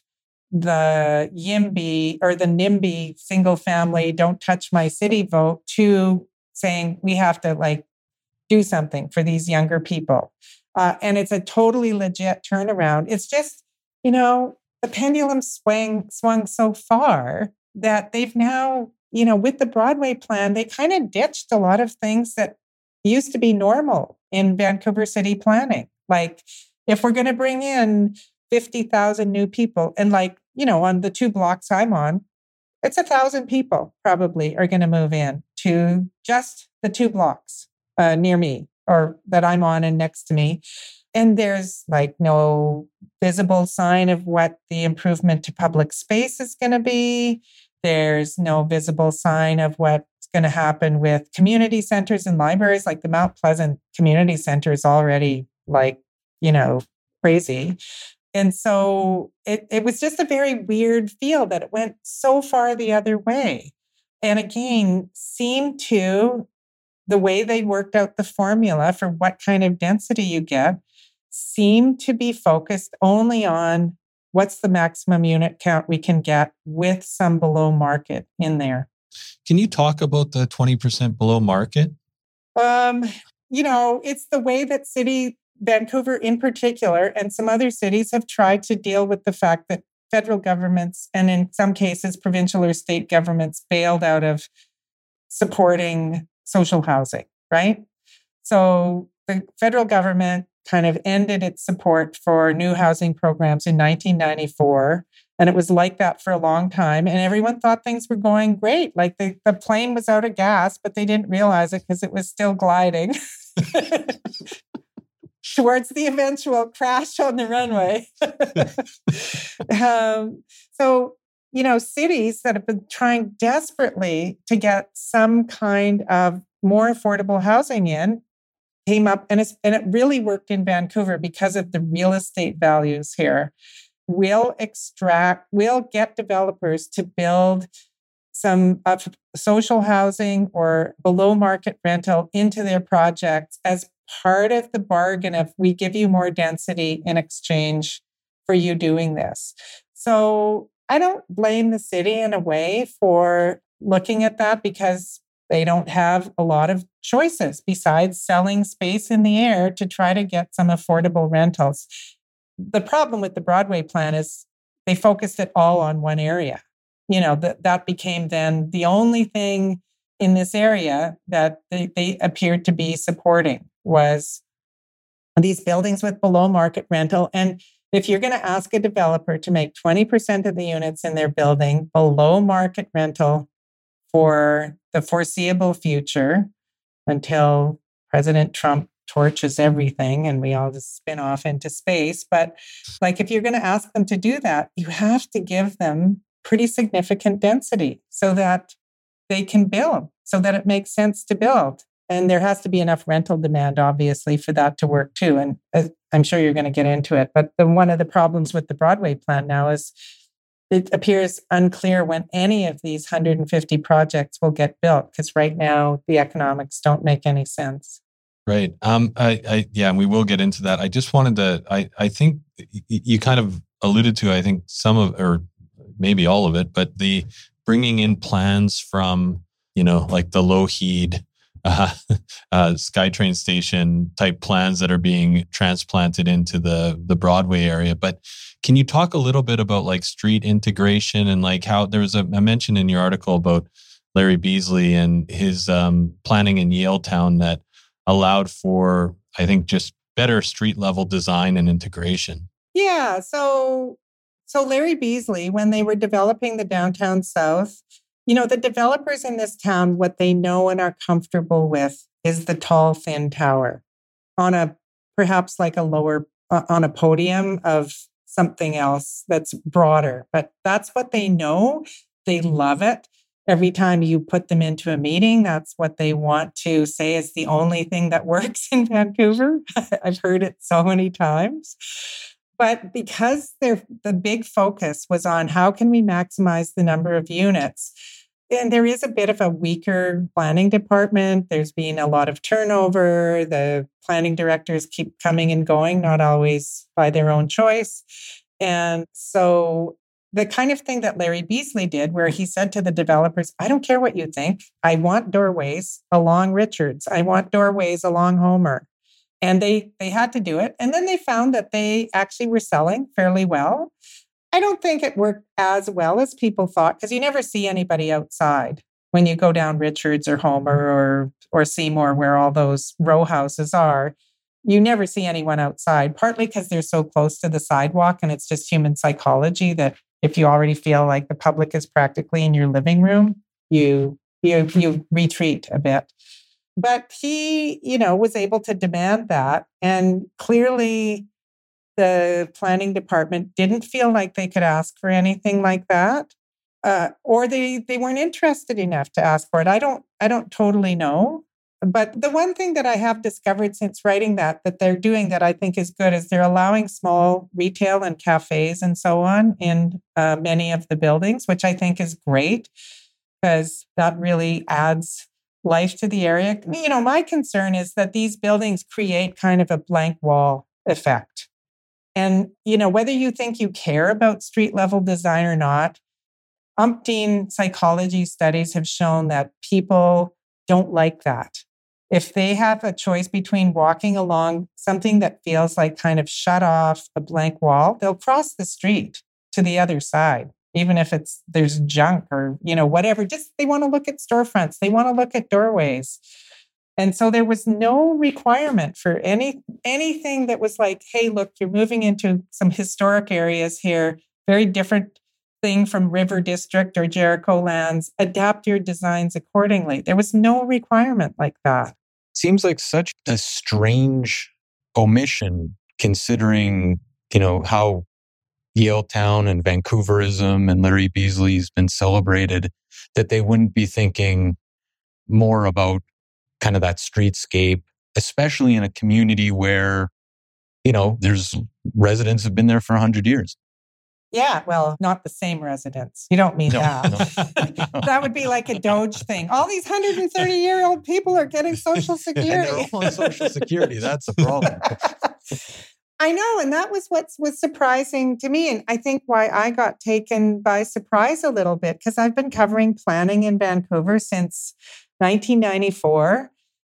the YIMBY or the NIMBY single family, don't touch my city vote, to saying we have to like do something for these younger people. Uh, and it's a totally legit turnaround. It's just, you know, the pendulum swing swung so far that they've now you know, with the Broadway plan, they kind of ditched a lot of things that used to be normal in Vancouver city planning. Like if we're going to bring in fifty thousand new people, and like, you know, on the two blocks I'm on, it's a thousand people probably are going to move in to just the two blocks uh, near me or that I'm on and next to me. And there's like no visible sign of what the improvement to public space is going to be. There's no visible sign of what's going to happen with community centers and libraries. Like the Mount Pleasant Community Center is already like, you know, crazy. And so it, it was just a very weird feel that it went so far the other way. And again, seemed to, the way they worked out the formula for what kind of density you get, seemed to be focused only on what's the maximum unit count we can get with some below market in there. Can you talk about the twenty percent below market? Um, you know, it's the way that city, Vancouver in particular, and some other cities have tried to deal with the fact that federal governments, and in some cases, provincial or state governments, bailed out of supporting social housing, right? So the federal government kind of ended its support for new housing programs in nineteen ninety-four. And it was like that for a long time. And everyone thought things were going great. Like the, the plane was out of gas, but they didn't realize it because it was still gliding towards the eventual crash on the runway. um, so, you know, cities that have been trying desperately to get some kind of more affordable housing in came up, and, it's, and it really worked in Vancouver because of the real estate values here. We'll extract, we'll get developers to build some uh, social housing or below market rental into their projects as part of the bargain of we give you more density in exchange for you doing this. So I don't blame the city in a way for looking at that because they don't have a lot of choices besides selling space in the air to try to get some affordable rentals. The problem with the Broadway plan is they focused it all on one area. You know, that that became then the only thing in this area that they, they appeared to be supporting was these buildings with below market rental. And if you're going to ask a developer to make twenty percent of the units in their building below market rental for the foreseeable future until President Trump torches everything and we all just spin off into space. But like, if you're going to ask them to do that, you have to give them pretty significant density so that they can build, so that it makes sense to build. And there has to be enough rental demand, obviously, for that to work too. And uh, I'm sure you're going to get into it. But the, one of the problems with the Broadway plan now is it appears unclear when any of these one hundred fifty projects will get built, because right now the economics don't make any sense. Right. Um. I. I. Yeah. We will get into that. I just wanted to. I. I think you kind of alluded to. I think some of, or maybe all of it, but the bringing in plans from, you know, like the Lougheed uh, uh, SkyTrain station type plans that are being transplanted into the the Broadway area. But can you talk a little bit about like street integration and like how there was a, a mention in your article about Larry Beasley and his um, planning in Yaletown that allowed for, I think, just better street level design and integration. Yeah. So, so Larry Beasley, when they were developing the downtown South, you know, the developers in this town, what they know and are comfortable with is the tall, thin tower on a, perhaps like a lower, uh, on a podium of something else that's broader. But that's what they know. They love it. Every time you put them into a meeting, that's what they want to say is the only thing that works in Vancouver. I've heard it so many times. But because they're, the big focus was on how can we maximize the number of units, and there is a bit of a weaker planning department. There's been a lot of turnover. The planning directors keep coming and going, not always by their own choice. And so the kind of thing that Larry Beasley did, where he said to the developers, I don't care what you think. I want doorways along Richards. I want doorways along Homer. And they they had to do it. And then they found that they actually were selling fairly well. I don't think it worked as well as people thought, because you never see anybody outside. when you go down Richards or Homer or or Seymour, where all those row houses are, you never see anyone outside, partly because they're so close to the sidewalk, and it's just human psychology that if you already feel like the public is practically in your living room, you you you retreat a bit. But he, you know, was able to demand that, and clearly the planning department didn't feel like they could ask for anything like that. Uh, or they they weren't interested enough to ask for it. I don't I don't totally know. But the one thing that I have discovered since writing that that they're doing that I think is good is they're allowing small retail and cafes and so on in uh, many of the buildings, which I think is great because that really adds life to the area. You know, my concern is that these buildings create kind of a blank wall effect. And, you know, whether you think you care about street level design or not, umpteen psychology studies have shown that people don't like that. If they have a choice between walking along something that feels like kind of shut off a blank wall, they'll cross the street to the other side, even if it's there's junk or, you know, whatever. Just they want to look at storefronts. They want to look at doorways. And so there was no requirement for any anything that was like, hey, look, you're moving into some historic areas here, very different thing from River District or Jericho lands, adapt your designs accordingly. There was no requirement like that. Seems like such a strange omission considering, you know, how Yaletown and Vancouverism and Larry Beasley's been celebrated, that they wouldn't be thinking more about kind of that streetscape, especially in a community where, you know, there's residents have been there for a hundred years. Yeah, well, not the same residents. You don't mean No, that. no. That would be like a Doge thing. All these one hundred thirty-year-old people are getting Social Security. And they're all on Social Security. That's the problem. I know, and that was what was surprising to me. And I think why I got taken by surprise a little bit, because I've been covering planning in Vancouver since nineteen ninety-four.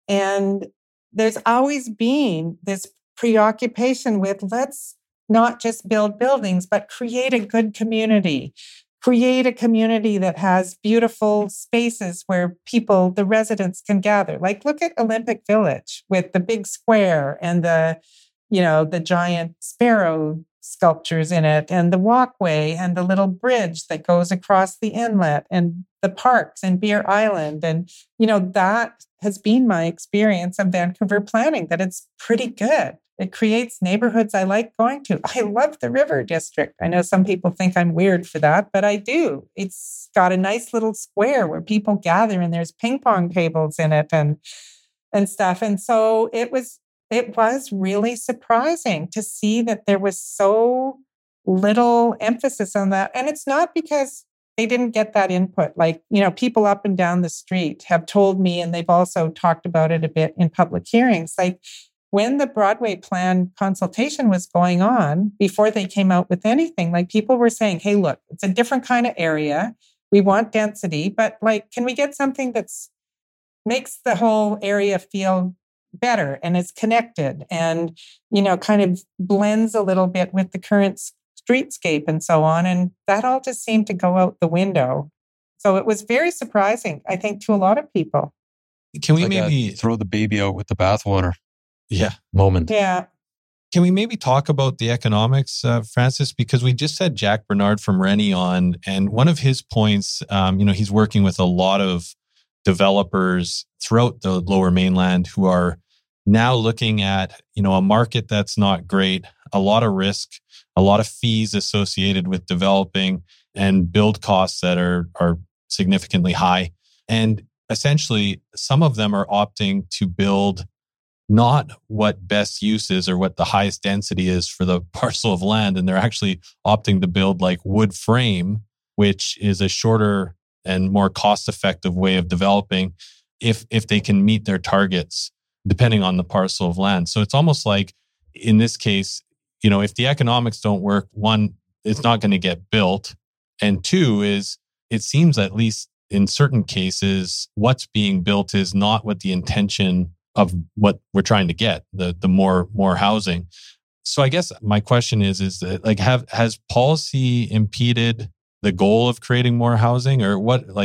And there's always been this preoccupation with let's not just build buildings, but create a good community. Create a community that has beautiful spaces where people, the residents can gather. Like look at Olympic Village with the big square and the, you know, the giant sparrow sculptures in it and the walkway and the little bridge that goes across the inlet and the parks and Beer Island. And, you know, that has been my experience of Vancouver planning, that it's pretty good. It creates neighborhoods I like going to. I love the River District. I know some people think I'm weird for that, but I do. It's got a nice little square where people gather and there's ping pong tables in it and and stuff. And so it was it was really surprising to see that there was so little emphasis on that. And it's not because they didn't get that input. Like, you know, people up and down the street have told me, and they've also talked about it a bit in public hearings, like, when the Broadway plan consultation was going on, before they came out with anything, like people were saying, hey, look, it's a different kind of area. We want density, but like, can we get something that's makes the whole area feel better and is connected and, you know, kind of blends a little bit with the current streetscape and so on. And that all just seemed to go out the window. So it was very surprising, I think, to a lot of people. Can we Like maybe throw the baby out with the bathwater? Yeah. Moment. Yeah. Can we maybe talk about the economics, uh, Francis? Because we just had Jack Bernard from Rennie on, and one of his points, um, you know, he's working with a lot of developers throughout the Lower Mainland who are now looking at, you know, a market that's not great, a lot of risk, a lot of fees associated with developing, and build costs that are are significantly high. And essentially, some of them are opting to build not what best use is or what the highest density is for the parcel of land. And they're actually opting to build like wood frame, which is a shorter and more cost-effective way of developing if if they can meet their targets, depending on the parcel of land. So it's almost like in this case, you know, if the economics don't work, one, it's not going to get built. And two is it seems at least in certain cases, what's being built is not what the intention of what we're trying to get, the the more more housing. So I guess my question is, is that like have has policy impeded the goal of creating more housing, or what? Like,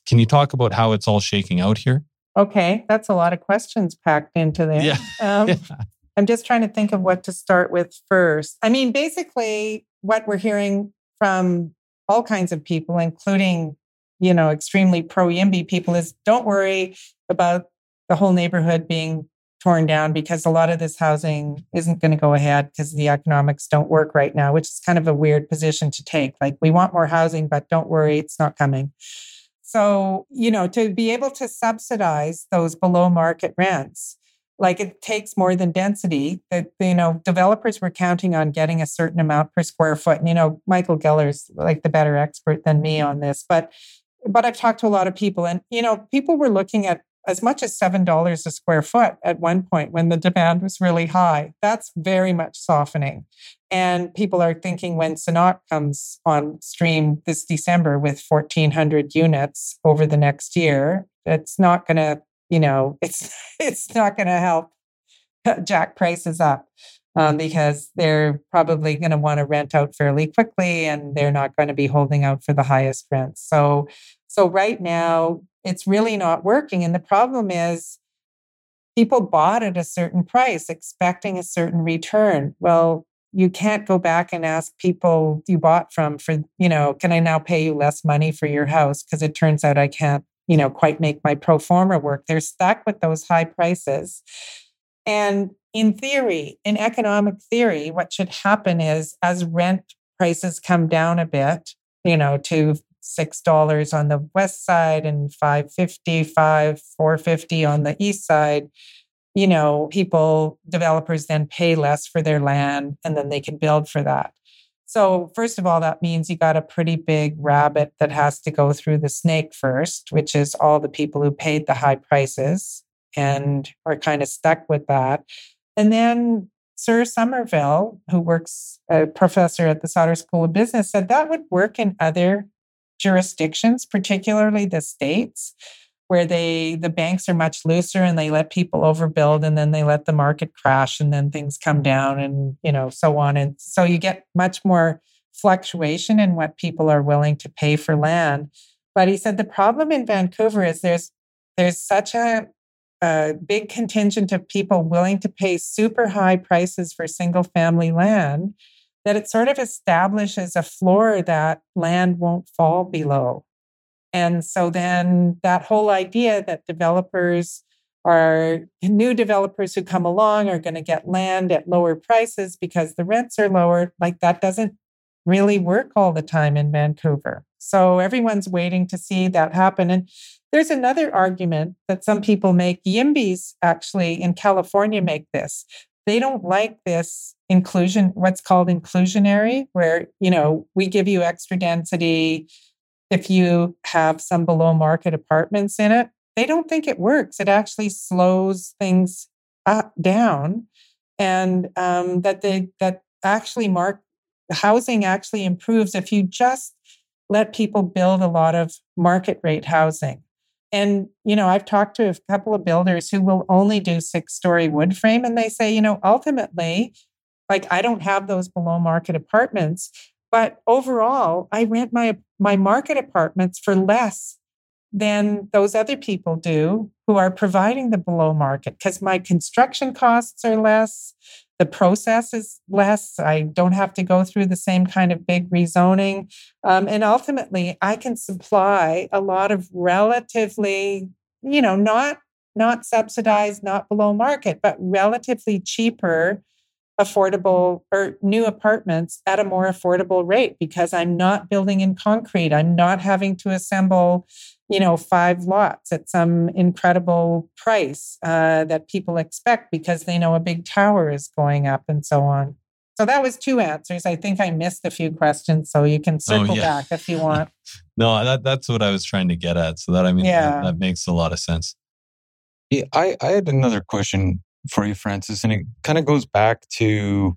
Can you talk about how it's all shaking out here? Okay, that's a lot of questions packed into there. Yeah. Um, yeah. I'm just trying to think of what to start with first. I mean, basically, what we're hearing from all kinds of people, including, you know, extremely pro-YIMBY people, is don't worry about the whole neighborhood being torn down because a lot of this housing isn't going to go ahead because the economics don't work right now, which is kind of a weird position to take. Like, we want more housing, but don't worry, it's not coming. So, you know, to be able to subsidize those below market rents, like it takes more than density. That, you know, developers were counting on getting a certain amount per square foot. And, you know, Michael Geller's like the better expert than me on this. But but I've talked to a lot of people, and, you know, people were looking at as much as seven dollars a square foot at one point when the demand was really high. That's very much softening. And people are thinking when Sanat comes on stream this December with fourteen hundred units over the next year, it's not going to, you know, it's it's not going to help jack prices up um, because they're probably going to want to rent out fairly quickly and they're not going to be holding out for the highest rents. So, so right now, it's really not working. And the problem is people bought at a certain price, expecting a certain return. Well, you can't go back and ask people you bought from for, you know, can I now pay you less money for your house? Because it turns out I can't, you know, quite make my pro forma work. They're stuck with those high prices. And in theory, in economic theory, what should happen is as rent prices come down a bit, you know, to six dollars on the west side and five fifty, five, four fifty on the east side, you know, people, developers then pay less for their land and then they can build for that. So first of all, that means you got a pretty big rabbit that has to go through the snake first, which is all the people who paid the high prices and are kind of stuck with that. And then Sir Somerville, who works a professor at the Sauder School of Business, said that would work in other jurisdictions, particularly the States, where they the banks are much looser and they let people overbuild and then they let the market crash and then things come down and, you know, so on. And so you get much more fluctuation in what people are willing to pay for land. But he said the problem in Vancouver is there's there's such a, a big contingent of people willing to pay super high prices for single family land that it sort of establishes a floor that land won't fall below. And so then that whole idea that developers are, new developers who come along are going to get land at lower prices because the rents are lower, like that doesn't really work all the time in Vancouver. So everyone's waiting to see that happen. And there's another argument that some people make. YIMBYs actually in California make this. They don't like this inclusion, what's called inclusionary, where, you know, we give you extra density if you have some below market apartments in it. They don't think it works. It actually slows things up, down, and um, that they that actually mark housing actually improves if you just let people build a lot of market rate housing. And, you know, I've talked to a couple of builders who will only do six-story wood frame, and they say, you know, ultimately, like, I don't have those below market apartments, but overall, I rent my my market apartments for less than those other people do who are providing the below market because my construction costs are less, the process is less, I don't have to go through the same kind of big rezoning. Um, and ultimately, I can supply a lot of relatively, you know, not, not subsidized, not below market, but relatively cheaper affordable or new apartments at a more affordable rate because I'm not building in concrete. I'm not having to assemble, you know, five lots at some incredible price uh, that people expect because they know a big tower is going up and so on. So that was two answers. I think I missed a few questions, so you can circle oh, yeah. back if you want. No, that, that's what I was trying to get at. So that, I mean, yeah. that, that makes a lot of sense. Yeah, I, I had another question for you, Francis, and it kind of goes back to,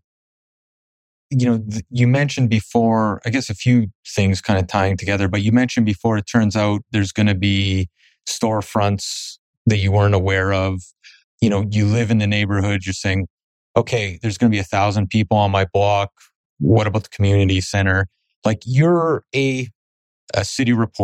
you know, th- you mentioned before, I guess a few things kind of tying together, but you mentioned before, it turns out there's going to be storefronts that you weren't aware of. You know, you live in the neighborhood, you're saying, okay, there's going to be a thousand people on my block. What about the community center? Like, you're a, a city reporter.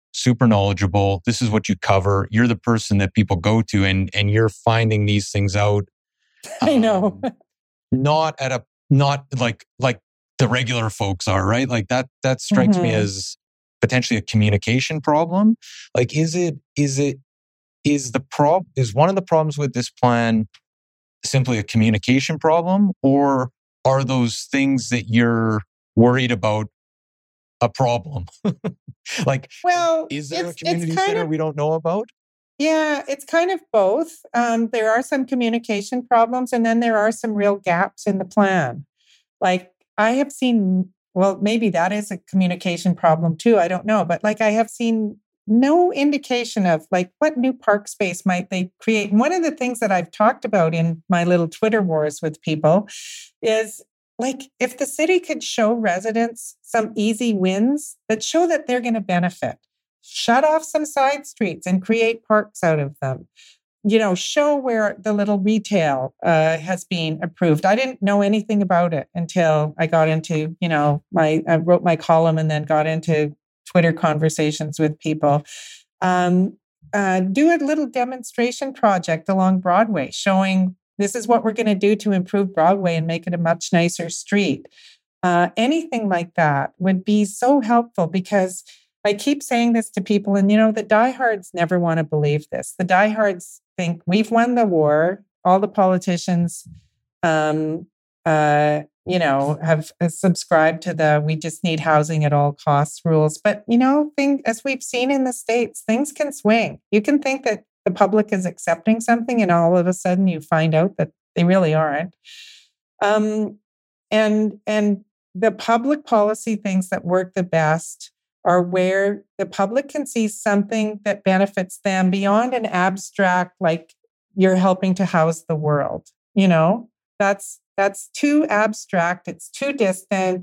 super knowledgeable. This is what you cover. You're the person that people go to, and and you're finding these things out. I know. Um, not at a not like like the regular folks are, right? Like that that strikes mm-hmm. me as potentially a communication problem. Like, is it is it is the prob is one of the problems with this plan simply a communication problem, or are those things that you're worried about a problem? Like, well, is there a community center of, we don't know about? Yeah, it's kind of both. Um, there are some communication problems, and then there are some real gaps in the plan. Like, I have seen, well, maybe that is a communication problem too. I don't know. But like, I have seen no indication of like what new park space might they create. And one of the things that I've talked about in my little Twitter wars with people is like, if the city could show residents some easy wins that show that they're going to benefit, shut off some side streets and create parks out of them. You know, show where the little retail uh, has been approved. I didn't know anything about it until I got into, you know, my, I wrote my column and then got into Twitter conversations with people. Um, uh, do a little demonstration project along Broadway showing this is what we're going to do to improve Broadway and make it a much nicer street. Uh, anything like that would be so helpful, because I keep saying this to people, and, you know, the diehards never want to believe this. The diehards think we've won the war. All the politicians, um, uh, you know, have subscribed to the we just need housing at all costs rules. But, you know, thing, as we've seen in the States, things can swing. You can think that the public is accepting something, and all of a sudden you find out that they really aren't. Um, and, and the public policy things that work the best are where the public can see something that benefits them beyond an abstract, like you're helping to house the world. You know, that's that's too abstract. It's too distant.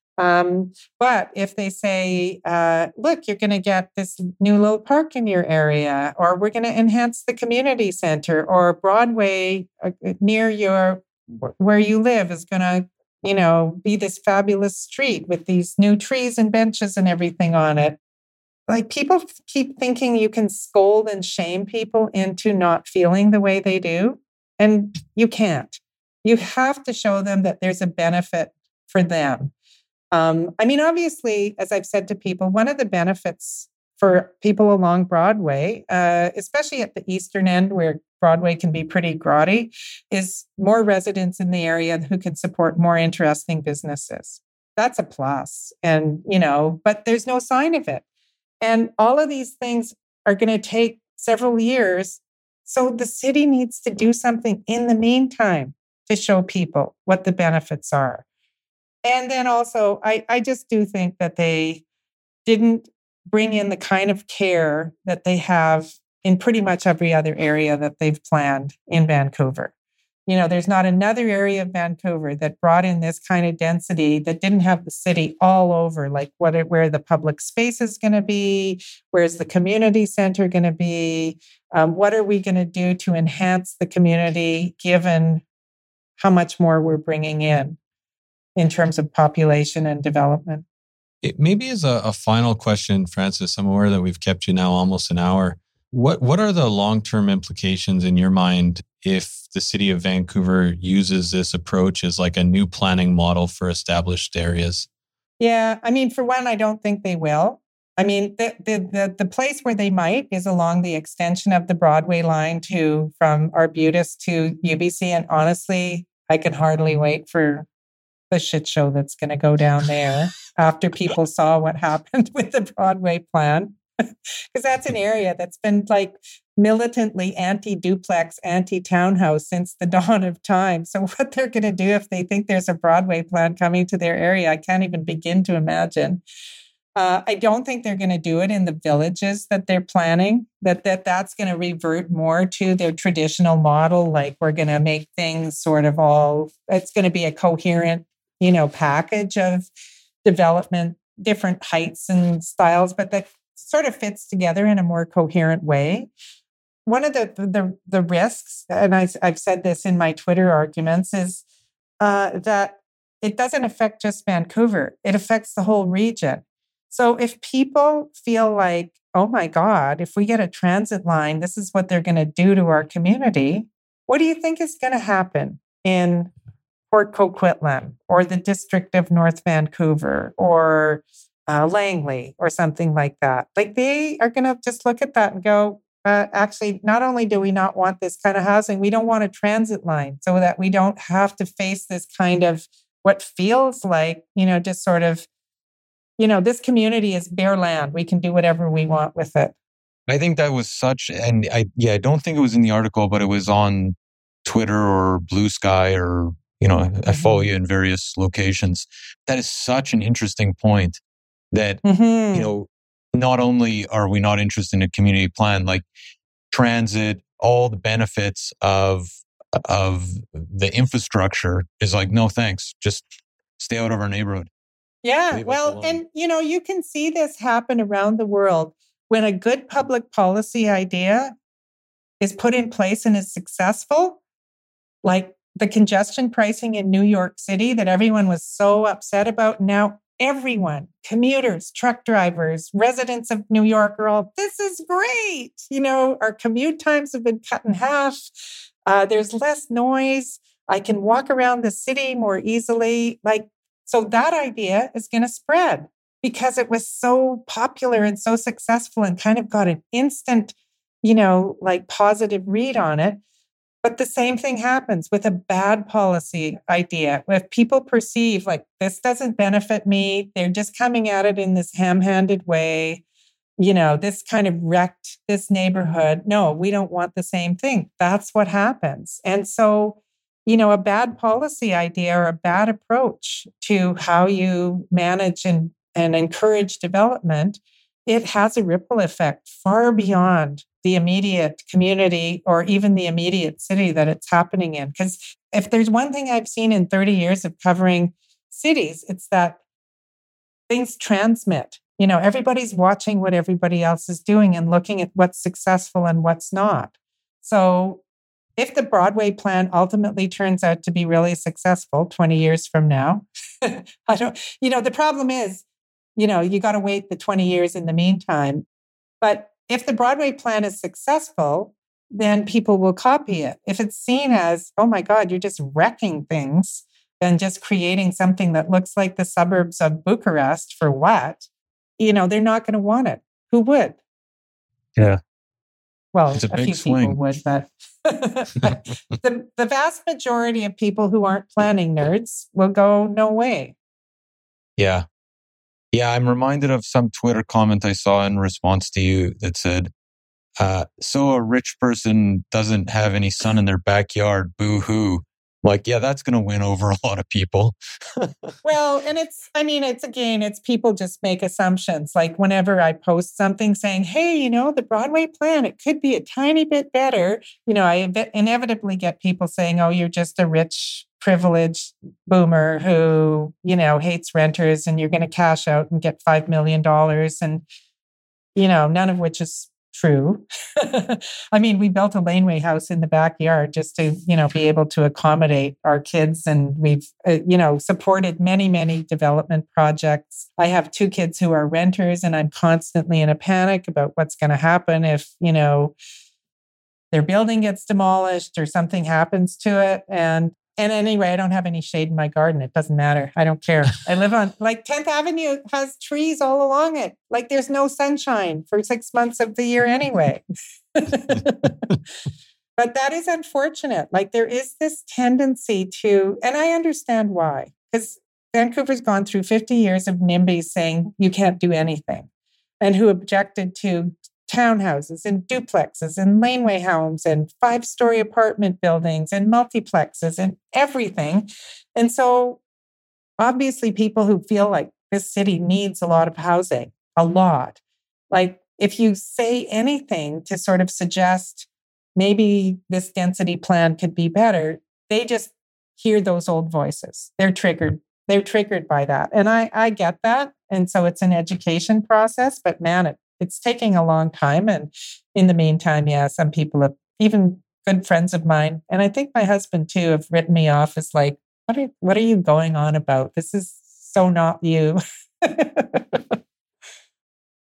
Um, but if they say, uh, look, you're going to get this new little park in your area, or we're going to enhance the community center, or Broadway uh, near your where you live is going to, you know, be this fabulous street with these new trees and benches and everything on it. Like, people keep thinking you can scold and shame people into not feeling the way they do. And you can't. You have to show them that there's a benefit for them. Um, I mean, obviously, as I've said to people, one of the benefits for people along Broadway, uh, especially at the eastern end where Broadway can be pretty grotty, is more residents in the area who can support more interesting businesses. That's a plus. And, you know, but there's no sign of it. And all of these things are going to take several years. So the city needs to do something in the meantime to show people what the benefits are. And then also, I, I just do think that they didn't bring in the kind of care that they have in pretty much every other area that they've planned in Vancouver. You know, there's not another area of Vancouver that brought in this kind of density that didn't have the city all over, like what it, where the public space is going to be, where's the community center going to be, um, what are we going to do to enhance the community given how much more we're bringing in in terms of population and development. It maybe as a, a final question, Frances, I'm aware that we've kept you now almost an hour. What what are the long-term implications in your mind if the city of Vancouver uses this approach as like a new planning model for established areas? Yeah, I mean, for one, I don't think they will. I mean, the the the, the place where they might is along the extension of the Broadway line to from Arbutus to U B C. And honestly, I can hardly wait for the shit show that's going to go down there after people saw what happened with the Broadway plan. Because that's an area that's been like militantly anti-duplex, anti-townhouse since the dawn of time. So what they're going to do if they think there's a Broadway plan coming to their area, I can't even begin to imagine. Uh, I don't think they're going to do it in the villages that they're planning, that, that that's going to revert more to their traditional model. Like, we're going to make things sort of all, it's going to be a coherent, you know, package of development, different heights and styles, but that sort of fits together in a more coherent way. One of the the, the risks, and I, I've said this in my Twitter arguments, is uh, that it doesn't affect just Vancouver. It affects the whole region. So if people feel like oh my God, if we get a transit line, this is what they're going to do to our community. What do you think is going to happen in Port Coquitlam or the District of North Vancouver or uh, Langley or something like that? Like they are going to just look at that and go, uh, actually, not only do we not want this kind of housing, we don't want a transit line so that we don't have to face this kind of what feels like, you know, just sort of, you know, this community is bare land. We can do whatever we want with it. I think that was such, and I, yeah, I don't think it was in the article, but it was on Twitter or Blue Sky or, you know, mm-hmm. I follow you in various locations. That is such an interesting point that, mm-hmm. you know, not only are we not interested in a community plan, like transit, all the benefits of, of the infrastructure is like, no, thanks. Just stay out of our neighborhood. Yeah. Well, and, you know, you can see this happen around the world. When a good public policy idea is put in place and is successful, like the congestion pricing in New York City that everyone was so upset about, now everyone, commuters, truck drivers, residents of New York are all, this is great. You know, our commute times have been cut in half. Uh, there's less noise. I can walk around the city more easily. Like, so that idea is going to spread because it was so popular and so successful and kind of got an instant, you know, like positive read on it. But the same thing happens with a bad policy idea. If people perceive like this doesn't benefit me, they're just coming at it in this ham-handed way, you know, this kind of wrecked this neighborhood. No, we don't want the same thing. That's what happens. And so, you know, a bad policy idea or a bad approach to how you manage and, and encourage development, it has a ripple effect far beyond the immediate community or even the immediate city that it's happening in. Because if there's one thing I've seen in thirty years of covering cities, it's that things transmit. You know, everybody's watching what everybody else is doing and looking at what's successful and what's not. So if the Broadway plan ultimately turns out to be really successful twenty years from now, I don't, you know, the problem is, you know, you got to wait the twenty years in the meantime. But if the Broadway plan is successful, then people will copy it. If it's seen as, oh my God, you're just wrecking things and just creating something that looks like the suburbs of Bucharest for what? You know, they're not going to want it. Who would? Yeah. Well, it's a, a big few swing. people would, but the, the vast majority of people who aren't planning nerds will go, no way. Yeah. Yeah, I'm reminded of some Twitter comment I saw in response to you that said, uh, so a rich person doesn't have any sun in their backyard, boo-hoo. Like, yeah, that's going to win over a lot of people. Well, and it's, I mean, it's again, it's people just make assumptions. Like whenever I post something saying, hey, you know, the Broadway plan, it could be a tiny bit better. You know, I inv- inevitably get people saying, oh, you're just a rich, privileged boomer who, you know, hates renters and you're going to cash out and get five million dollars. And, you know, none of which is true. I mean, we built a laneway house in the backyard just to, you know, be able to accommodate our kids. And we've, uh, you know, supported many, many development projects. I have two kids who are renters and I'm constantly in a panic about what's going to happen if, you know, their building gets demolished or something happens to it. And And anyway, I don't have any shade in my garden. It doesn't matter. I don't care. I live on, like, tenth Avenue has trees all along it. Like, there's no sunshine for six months of the year anyway. But that is unfortunate. Like, there is this tendency to, and I understand why, because Vancouver's gone through fifty years of NIMBYs saying you can't do anything, and who objected to townhouses and duplexes and laneway homes and five-story apartment buildings and multiplexes and everything. And so obviously people who feel like this city needs a lot of housing, a lot. Like if you say anything to sort of suggest maybe this density plan could be better, they just hear those old voices. They're triggered. They're triggered by that. And I, I get that. And so it's an education process, but man, it It's taking a long time. And in the meantime, yeah, some people have, even good friends of mine, and I think my husband too, have written me off as like, what are, what are you going on about? This is so not you.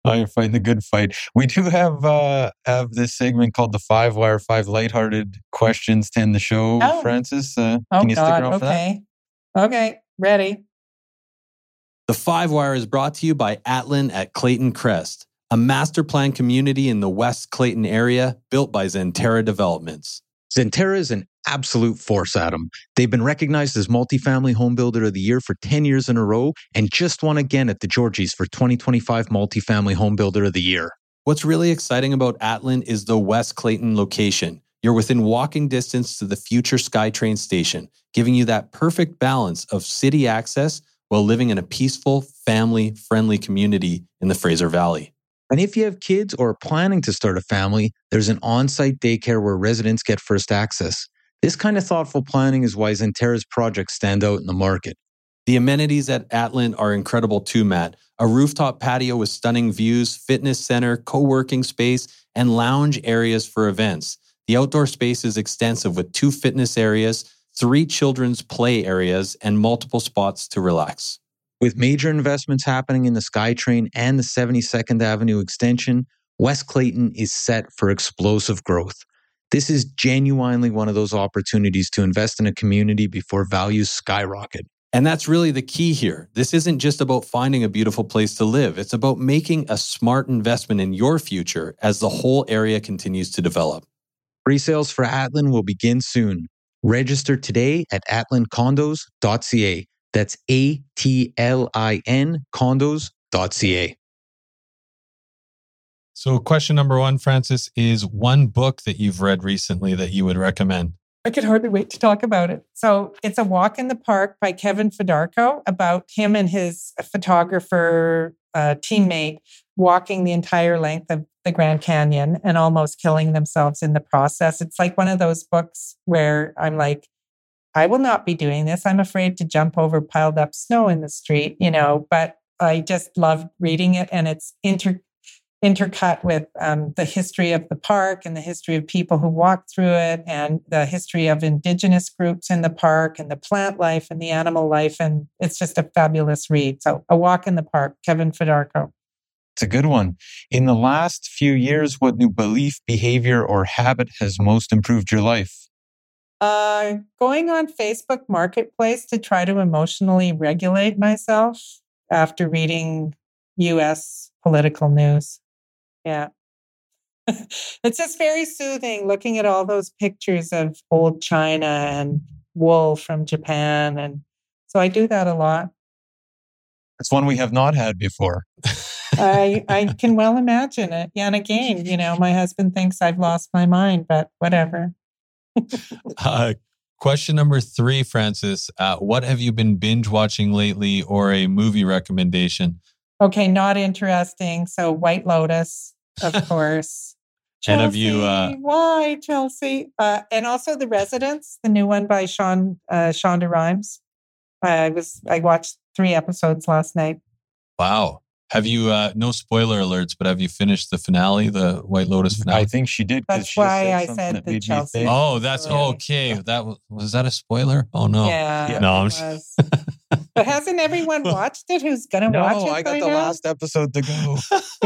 Oh, you're fighting the good fight. We do have uh, have this segment called the Five Wire, five lighthearted questions to end the show. Oh. Francis, uh, Oh, can you God. stick around for that? Okay. Okay. Ready. The Five Wire is brought to you by Atlin at Clayton Crest, a master plan community in the West Clayton area built by Zenterra Developments. Zenterra is an absolute force, Adam. They've been recognized as Multifamily Home Builder of the Year for ten years in a row and just won again at the Georgies for twenty twenty-five Multifamily Home Builder of the Year. What's really exciting about Atlin is the West Clayton location. You're within walking distance to the future SkyTrain station, giving you that perfect balance of city access while living in a peaceful, family-friendly community in the Fraser Valley. And if you have kids or are planning to start a family, there's an on-site daycare where residents get first access. This kind of thoughtful planning is why Zenterra's projects stand out in the market. The amenities at Atlin are incredible too, Matt. A rooftop patio with stunning views, fitness center, co-working space, and lounge areas for events. The outdoor space is extensive with two fitness areas, three children's play areas, and multiple spots to relax. With major investments happening in the SkyTrain and the seventy-second Avenue extension, West Clayton is set for explosive growth. This is genuinely one of those opportunities to invest in a community before values skyrocket. And that's really the key here. This isn't just about finding a beautiful place to live. It's about making a smart investment in your future as the whole area continues to develop. Pre-sales for Atlin will begin soon. Register today at atlin condos dot c a. That's A T L I N condos dot c a. So question number one, Francis, is one book that you've read recently that you would recommend? I could hardly wait to talk about it. So it's A Walk in the Park by Kevin Fedarko, about him and his photographer uh, teammate walking the entire length of the Grand Canyon and almost killing themselves in the process. It's like one of those books where I'm like, I will not be doing this. I'm afraid to jump over piled up snow in the street, you know, but I just loved reading it. And it's inter- intercut with um, the history of the park and the history of people who walked through it and the history of indigenous groups in the park and the plant life and the animal life. And it's just a fabulous read. So A Walk in the Park, Kevin Fedarko. It's a good one. In the last few years, what new belief, behavior, or habit has most improved your life? Uh, going on Facebook Marketplace to try to emotionally regulate myself after reading U S political news. Yeah. It's just very soothing looking at all those pictures of old China and wool from Japan. And so I do that a lot. It's one we have not had before. I I can well imagine it. Yeah, and again, you know, my husband thinks I've lost my mind, but whatever. uh, question number three, Francis. Uh, what have you been binge watching lately, or a movie recommendation? Okay, not interesting. So White Lotus, of course. Chelsea, and have you? Uh, why Chelsea? Uh, and also The Residents, the new one by Sean uh, Shonda Rhimes. I was I watched three episodes last night. Wow. Have you, uh, no spoiler alerts, but have you finished the finale, the White Lotus finale? I think she did. That's she why I something said that the made me Chelsea. think. Oh, that's okay. That was, was that a spoiler? Oh no. Yeah. No, I'm it just... was. But hasn't everyone watched it who's going to No, watch it I got by the now? last episode to go.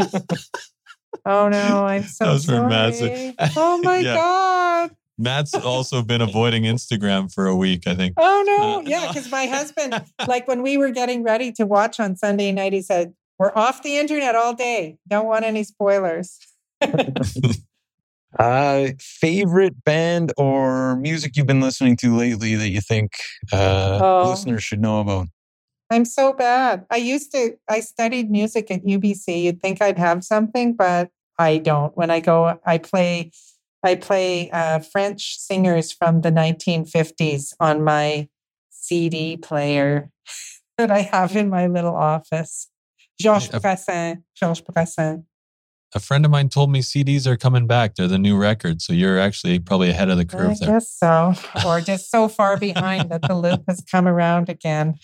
Oh no, I'm so That was for sorry. Matt's- Oh my Yeah. God. Matt's also been avoiding Instagram for a week, I think. Oh no. Uh, Yeah, because my husband, like when we were getting ready to watch on Sunday night, he said, we're off the internet all day. Don't want any spoilers. uh, favorite band or music you've been listening to lately that you think uh, Oh. listeners should know about? I'm so bad. I used to, I studied music at U B C. You'd think I'd have something, but I don't. When I go, I play, I play uh, French singers from the nineteen fifties on my C D player that I have in my little office. Georges Yeah. Brassens. Georges Brassens. A friend of mine told me C Ds are coming back. They're the new record. So you're actually probably ahead of the curve I there. guess so. Or just so far behind that the loop has come around again.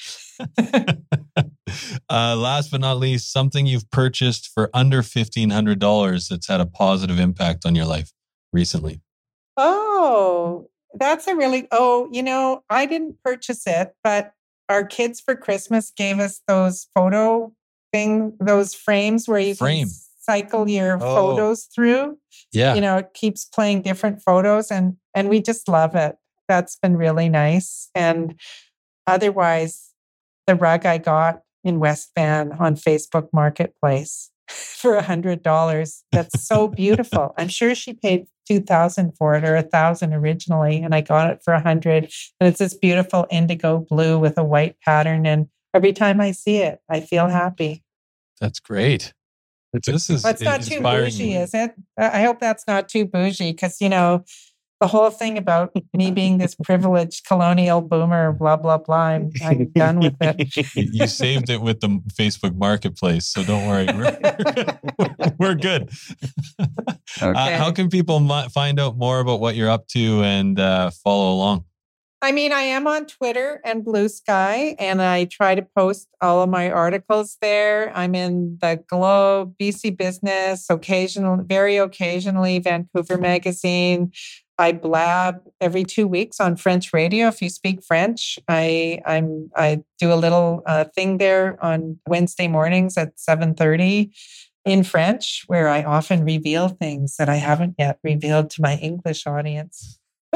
uh, last but not least, something you've purchased for under fifteen hundred dollars that's had a positive impact on your life recently. Oh, that's a really, oh, you know, I didn't purchase it, but our kids for Christmas gave us those photo thing, those frames where you Frame. can cycle your Oh. photos through. Yeah. You know, it keeps playing different photos, and and we just love it. That's been really nice. And otherwise, the rug I got in West Van on Facebook Marketplace for a hundred dollars. That's so beautiful. I'm sure she paid two thousand for it, or a thousand originally, and I got it for a hundred. And it's this beautiful indigo blue with a white pattern. And every time I see it, I feel happy. That's great. This is That's not too inspiring bougie, me. is it? I hope that's not too bougie, because, you know, the whole thing about me being this privileged colonial boomer, blah, blah, blah, I'm, I'm done with it. You you saved it with the Facebook Marketplace, so don't worry. We're, we're good. Uh, how can people mi- find out more about what you're up to and uh, follow along? I mean, I am on Twitter and Blue Sky, and I try to post all of my articles there. I'm in the Globe, B C Business, occasional, very occasionally Vancouver Magazine. I blab every two weeks on French radio. If you speak French, I I'm I do a little uh, thing there on Wednesday mornings at seven thirty in French, where I often reveal things that I haven't yet revealed to my English audience.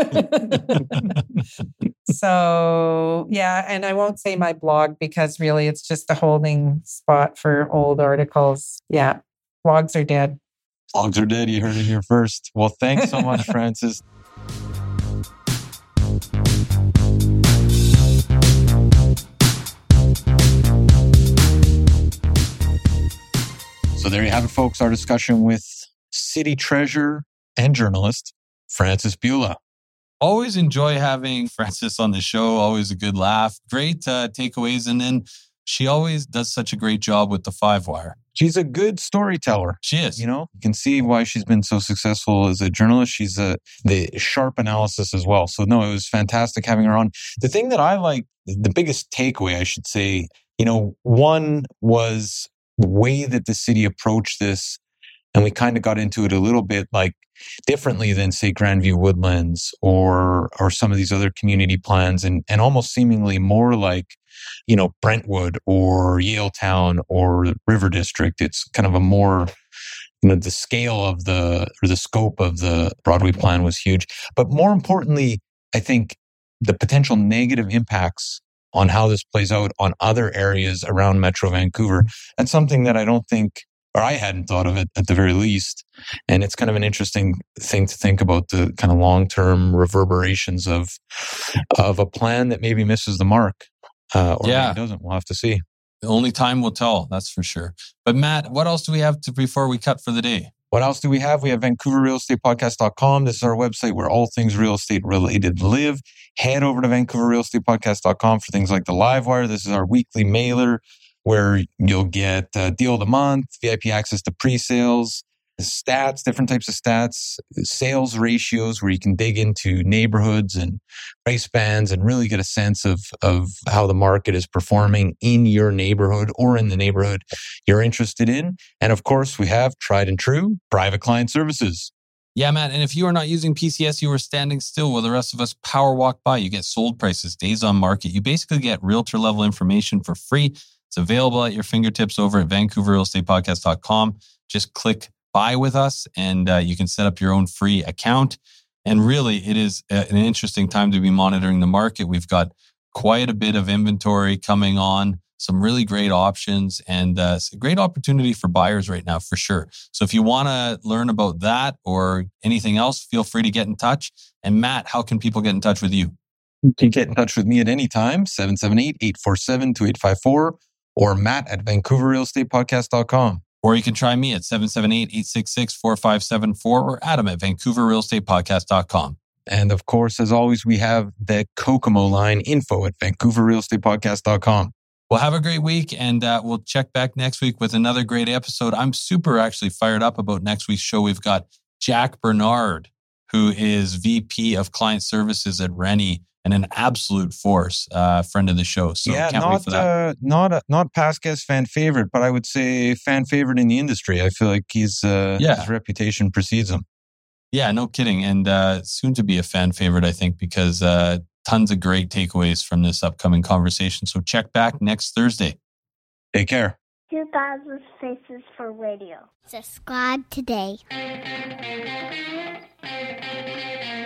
So, yeah, and I won't say my blog, because really it's just a holding spot for old articles. Yeah, blogs are dead. Blogs are dead. You heard it here first. Well, thanks so much, Frances. So there you have it, folks. Our discussion with city treasurer and journalist, Frances Bula. Always enjoy having Frances on the show. Always a good laugh. Great uh, takeaways. And then she always does such a great job with the Five Wire. She's a good storyteller. She is. You know, you can see why she's been so successful as a journalist. She's a the sharp analysis as well. So no, it was fantastic having her on. The thing that I like, the biggest takeaway, I should say, you know, one was the way that the city approached this. And we kind of got into it a little bit like differently than, say, Grandview Woodlands or or some of these other community plans, and and almost seemingly more like, you know, Brentwood or Yaletown or River District. It's kind of a more, you know, the scale of the or the scope of the Broadway plan was huge. But more importantly, I think the potential negative impacts on how this plays out on other areas around Metro Vancouver. That's something that I don't think, or I hadn't thought of it at the very least. And it's kind of an interesting thing to think about, the kind of long-term reverberations of of a plan that maybe misses the mark uh, or Yeah. maybe doesn't. We'll have to see. Only time will tell, that's for sure. But Matt, what else do we have to before we cut for the day? What else do we have? We have Vancouver Real Estate Podcast dot com. This is our website where all things real estate related live. Head over to Vancouver Real Estate Podcast dot com for things like the Livewire. This is our weekly mailer where you'll get uh, deal of the month, V I P access to pre-sales, stats, different types of stats, sales ratios where you can dig into neighborhoods and price bands and really get a sense of, of how the market is performing in your neighborhood or in the neighborhood you're interested in. And of course, we have tried and true private client services. Yeah, Matt. And if you are not using P C S, you are standing still while the rest of us power walk by. You get sold prices, days on market. You basically get realtor level information for free. It's available at your fingertips over at Vancouver Real Estate Podcast dot com. Just click buy with us and uh, you can set up your own free account. And really, it is a, an interesting time to be monitoring the market. We've got quite a bit of inventory coming on, some really great options, and uh, it's a great opportunity for buyers right now, for sure. So if you want to learn about that or anything else, feel free to get in touch. And Matt, how can people get in touch with you? You can get in touch with me at any time, seven seven eight, eight four seven, two eight five four, or Matt at Vancouver Real Estate Podcast dot com. Or you can try me at seven seven eight, eight six six, four five seven four or Adam at Vancouver Real Estate Podcast dot com. And of course, as always, we have the Kokomo line, info at Vancouver Real Estate Podcast dot com. Well, have a great week, and uh, we'll check back next week with another great episode. I'm super actually fired up about next week's show. We've got Jack Bernard, who is V P of Client Services at Rennie, and an absolute force, uh, friend of the show. So yeah, can't wait not for that. uh, not a, not past guest fan favorite, but I would say fan favorite in the industry. I feel like he's uh, Yeah. his reputation precedes him. Yeah, no kidding. And uh, soon to be a fan favorite, I think, because uh, tons of great takeaways from this upcoming conversation. So check back next Thursday. Take care. two thousand Faces for Radio. Subscribe today.